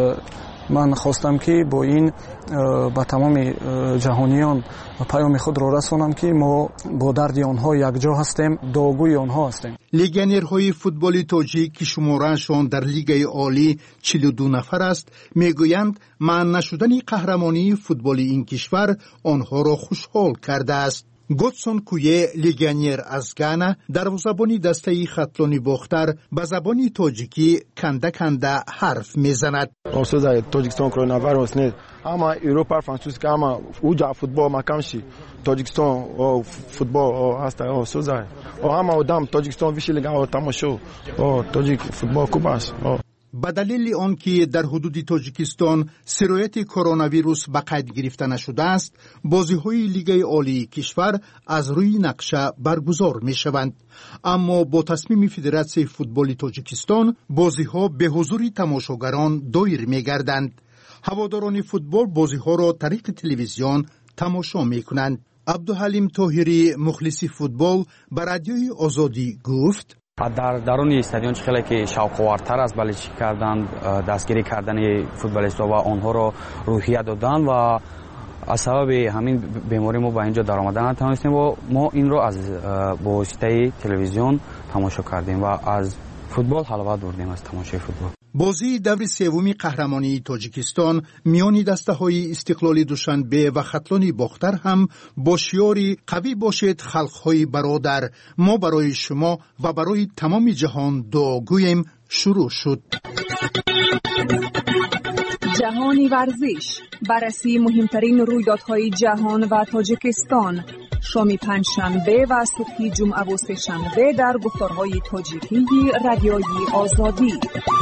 من خواستم که با این با تمام جهانیان پیام خود را رسانم که ما با درد آنها یک جا هستیم، دعاگوی آنها هستیم. لگنرهای فوتبال تاجیک که شماره‌شان در لیگ عالی 42 نفر است، میگویند معنی نشدن قهرمانی فوتبال این کشور آنها را خوشحال کرده است. گودسون کویه، لگنر از گانا، دروازه‌بان دسته خطلانی باختر به زبان تاجیکی کنده کنده حرف میزند. اوسوزای تاجیکستان کرونا ویروس نه، اما اروپا فرانسوس که اما اوجا فوتبال مکانشی تاجیکستان او فوتبال او هست اوسوزای او اما آدم تاجیکستان ویش لیگ او تماشا او تاجیک فوتبال کوباس. به دلیل آنکه در حدود تاجیکستان سرایت کرونا ویروس به قید گرفته نشده است، بازی‌های لیگ عالی کشور از روی نقشه برگزار می‌شوند. اما با تصمیم فدراسیون فوتبال تاجیکستان، بازی‌ها به حضور تماشاگران دایر می‌گردند. هواداران فوتبال بازی‌ها را طریق تلویزیون تماشا می‌کنند. عبدالحلیم طاهری، مخلص فوتبال، به رادیوی آزادی گفت: در درون استادیون خیلی که شوق‌آورتر است بازی کردن، دستگیری کردن فوتبالیست‌ها و آنها را روحیه دادن و از سبب همین بیماری ما به اینجا در آمدن نتوانستیم و ما این را از با واسطه تلویزیون تماشا کردیم و از فوتبال حلاوت بردیم، از تماشای فوتبال. بازی دور سوم قهرمانی تاجیکستان میان دسته‌های استقلال دوشنبه و خطلان باختر هم با شعاری قوی باشید خلق‌های برادر، ما برای شما و برای تمام جهان دعاگوییم شروع شد. جهانی ورزش، بررسی مهمترین رویدادهای جهان و تاجیکستان، شام پنجشنبه و صبح جمعه و سه‌شنبه در گفتارهای تاجیکی رادیوی آزادی.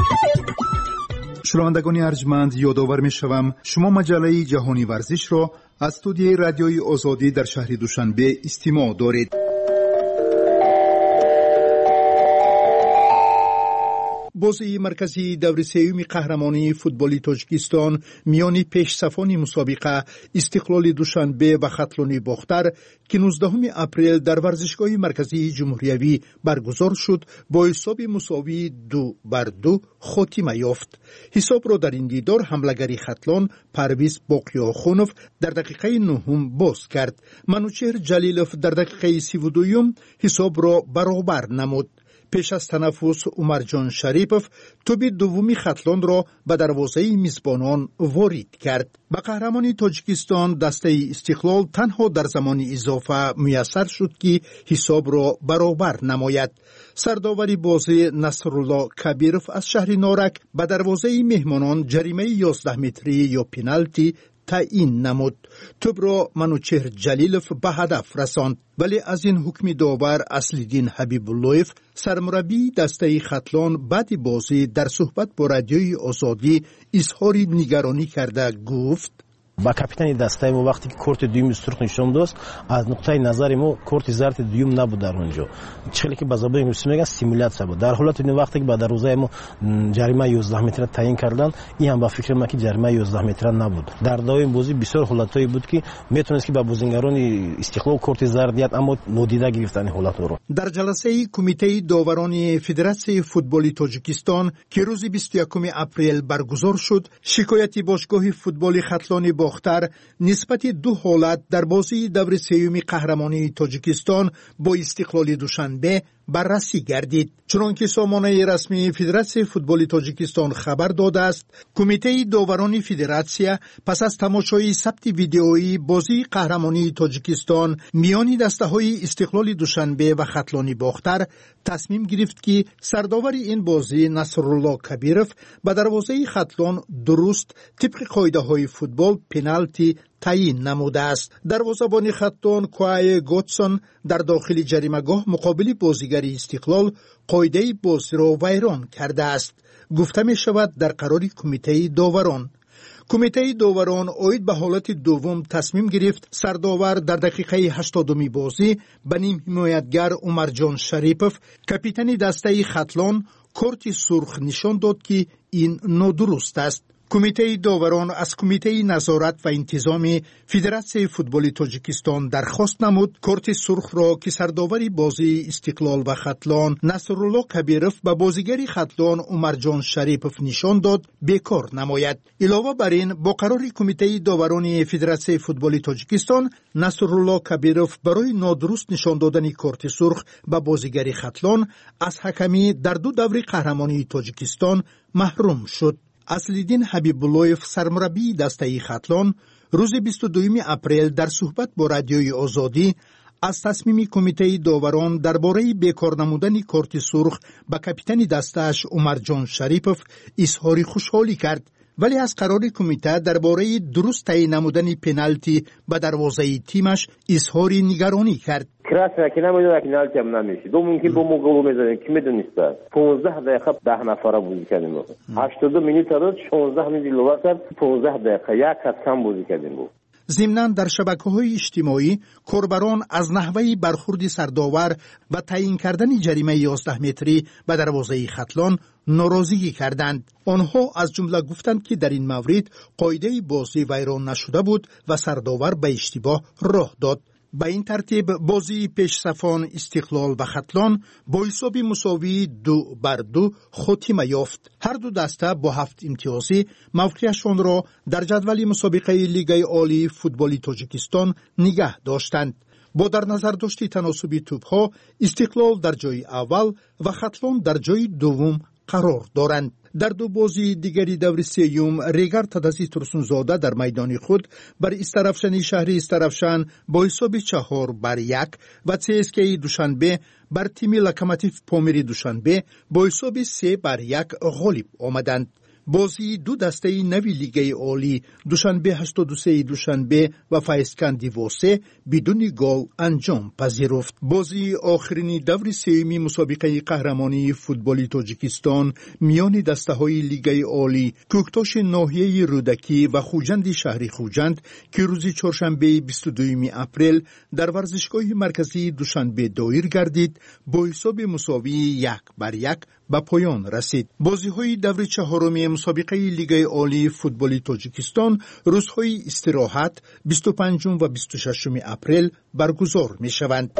شنوندگان ارجمند، یادآور می‌شوم شما مجله جهانی ورزش را از استودیوی رادیوی آزادی در شهر دوشنبه استماع دارید. بازی مرکزی دور سوم قهرمانی فوتبال تاجیکستان میان پیشصفان مسابقه استقلال دوشنبه و خطلان باختر که 19 اپریل در ورزشگاه مرکزی جمهوریوی برگزار شد با حساب مساوی 2-2 خاتمه یافت. حساب را در این دیدار حملگری خطلان پرویز باقیاخونوف در دقیقه 9 باز کرد. منوچهر جلیلوف در دقیقه 32 حساب را برابر نمود. پیش از تنفس عمرجان شریپوف توپ دومی خطلان را به دروازه میزبانان وارد کرد. به قهرمانی تاجیکستان دسته استقلال تنها در زمان اضافه میسر شد که حساب را برابر نماید. سرداوری بازی نصرالله کبیروف از شهر نارک به دروازه مهمانان جریمه 11 متری یا پنالتی تعیین نمود. توپ را منوچهر جلیلوف به هدف رساند، ولی از این حکم داور اصلیدین حبیب اللهیف سرمربی دسته خطلان بعد بازی در صحبت با رادیوی آزادی اظهار نگرانی کرده گفت: با کاپیتان دسته ما وقتی که کورت دوم سرخ نشون داد، از نقطه نظر ما کورت زرد دوم نبود در اونجا، چیزی که به زبان انگلیسی میگن سیمولیاسیون بود. در حالت این وقتی که به دروازه ما جریمه 11 متر تعیین کردن، این هم با فکر ما که جریمه 11 متر نبود. در دوام بازی بسیار حالتایی بود که میتونست که با بازیگران استقلال کورت زرد اما نادیده گرفتن حالت رو. در جلسه کمیته داوران فدراسیون فوتبال تاجیکستان که روز 21 اپریل برگزار شد، شکایت باشگاه فوتبال خطلان باختر نسبت دو حالت در بازی دور سوم قهرمانی تاجیکستان با استقلال دوشنبه بررسی گردید. چنانکه سامانه رسمی فدراسیون فوتبال تاجیکستان خبر داده است، کمیته داوران فدراسیون پس از تماشای ثبت ویدئویی بازی قهرمانی تاجیکستان میان دسته‌های استقلال دوشنبه و ختلانی باختر تصمیم گرفت که سرداور این بازی نصرالله کبیرов به دروازه ختلان درست طبق قاعده‌های فوتبال پنالتی تعیین نموده است. دروازه‌بان ختلان کوای گوتسون در داخل جریمه‌گاه مقابل بازیگر استقلال قاعده بازی را ویران کرده است. گفته می شود در قرار کمیته داوران. کمیته داوران اوید به حالت دوم تصمیم گرفت سرداور در دقیقه 80 بازی به نیم حمایتگر عمرجان شریپوف کاپیتان دسته ختلان کارت سرخ نشان داد که این نادرست است. کمیته داوران از کمیته نظارت و انتظامی فدراسیون فوتبال تاجیکستان درخواست نمود کارت سرخ را که سرداوری بازی استقلال و ختلان نصرالله کبیرov به بازیگر ختلان عمرجان شریپوف نشان داد بیکار نماید. علاوه بر این با قرار کمیته داوران فدراسیون فوتبال تاجیکستان نصرالله کبیرov برای نادرست نشان دادن کارت سرخ به بازیگر ختلان از حکمی در دو دوره قهرمانی تاجیکستان محروم شد. اصلیدین حبیب‌الله‌یف سرمربی دسته ختلان روز 22 اپریل در صحبت با رادیوی آزادی از تصمیم کمیته داوران درباره بیکار نمودن کارت سرخ به کاپیتان دسته‌اش عمرجان شریپوف اظهار خوشحالی کرد، ولی از قرار کمیته درباره درست تعیین نمودن پنالتی به دروازه تیمش اظهار نگرانی کرد. красная که نمیدونه پنالتی هم نمیشه. دوم که با ما گل میزنیم کی میدونست 15 دقیقه 10 نفره بازی کردیم. 82 مینوت داد 16 مینوت لوا کرد 15 دقیقه یک کس کم بازی کردیم. ضمناً در شبکه‌های اجتماعی کاربران از نحوه برخورد سرداور و تعیین کردن جریمه 11 متری به دروازه ختلان ناراضگی کردند. آنها از جمله گفتند که در این مورد قاعده بازی ویران نشده بود و سرداور به اشتباه راه داد. به این ترتیب بازی پیشصفان استقلال و ختلان با حساب مساوی 2-2 خاتمه یافت. هر دو دسته با 7 امتیازی موقعیتشان را در جدول مسابقه لیگ عالی فوتبال تاجیکستان نگه داشتند. با در نظر داشت تناسب توپ‌ها استقلال در جای اول و ختلان در جای دوم قرار دارند. در دو بازی دیگری دور سوم ریگر تدزی ترسونزاده در میدان خود بر استرافشن شهر استرافشن با حساب 4-1 و CSKA دوشنبه بر تیم لوکوموتیو پامیر دوشنبه با حساب 3-1 غالب آمدند. بازی دو دسته نوی لیگ عالی دوشنبه 83 دوشنبه و فایسکندی واسه بدون گل انجام پذیرفت. بازی آخرین دور سوم مسابقه قهرمانی فوتبال تاجیکستان میان دسته‌های لیگ عالی کوکتاش ناحیه رودکی و خوجند شهر خوجند که روز چهارشنبه 22 اپریل در ورزشگاه مرکزی دوشنبه دایر گردید با حساب مساوی 1-1 به پایان رسید. بازی‌های دور چهارم مسابقه لیگ عالی فوتبال تاجیکستان روزهای استراحت 25 و 26 اپریل برگزار می‌شوند.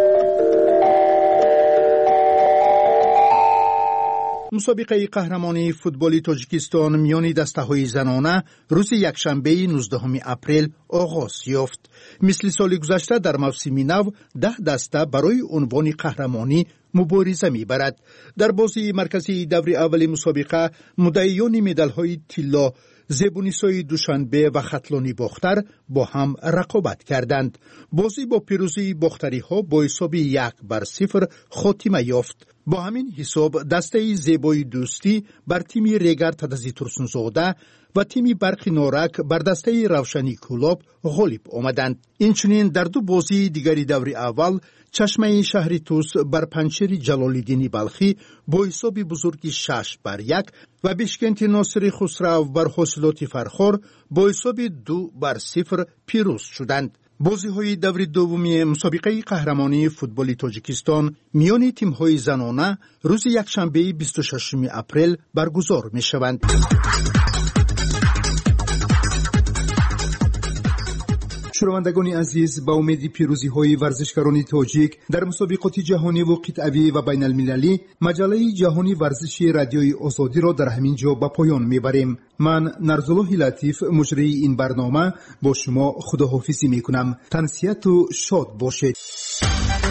مسابقه قهرمانی فوتبال تاجیکستان میان دسته‌های زنانه روز یکشنبه 19 اپریل آغاز یافت. مثل سال گذشته در موسم نو 10 دسته برای عنوان قهرمانی مبارزه می‌برد. در بازی مرکزی دور اول مسابقه مدعیان مدال‌های طلا زبونیسای دوشنبه و ختلانی باختر با هم رقابت کردند. بازی با پیروزی باختری‌ها با حساب 1-0 خاتمه یافت. با همین حساب دسته زیبای دوستی بر تیم ریگر تدزی ترسونزاده و تیم برق نارک بر دسته روشنی کلاب غالب آمدند. اینچنین در دو بازی دیگری دور اول چشمه شهری توس بر پنچر جلال‌الدین بلخی با حساب بزرگی 6-1 و بشکنت ناصر خسرو بر حاصلات فرخار با حساب 2-0 پیروز شدند. بازی‌های دور دومی مسابقه قهرمانی فوتبال تاجیکستان میان تیم‌های زنانه روز یکشنبه 26 اپریل برگزار می‌شوند. شنوندگان عزیز، با امید پیروزی‌های ورزشکاران تاجیک در مسابقات جهانی و قطعه‌ای و بین المللی، مجله جهانی ورزشی رادیوی آزادی را در همین جا به پایان می‌بریم. من نرزالله لطیف مجری این برنامه با شما خداحافظی می‌کنم. تنسیت و شاد باشید.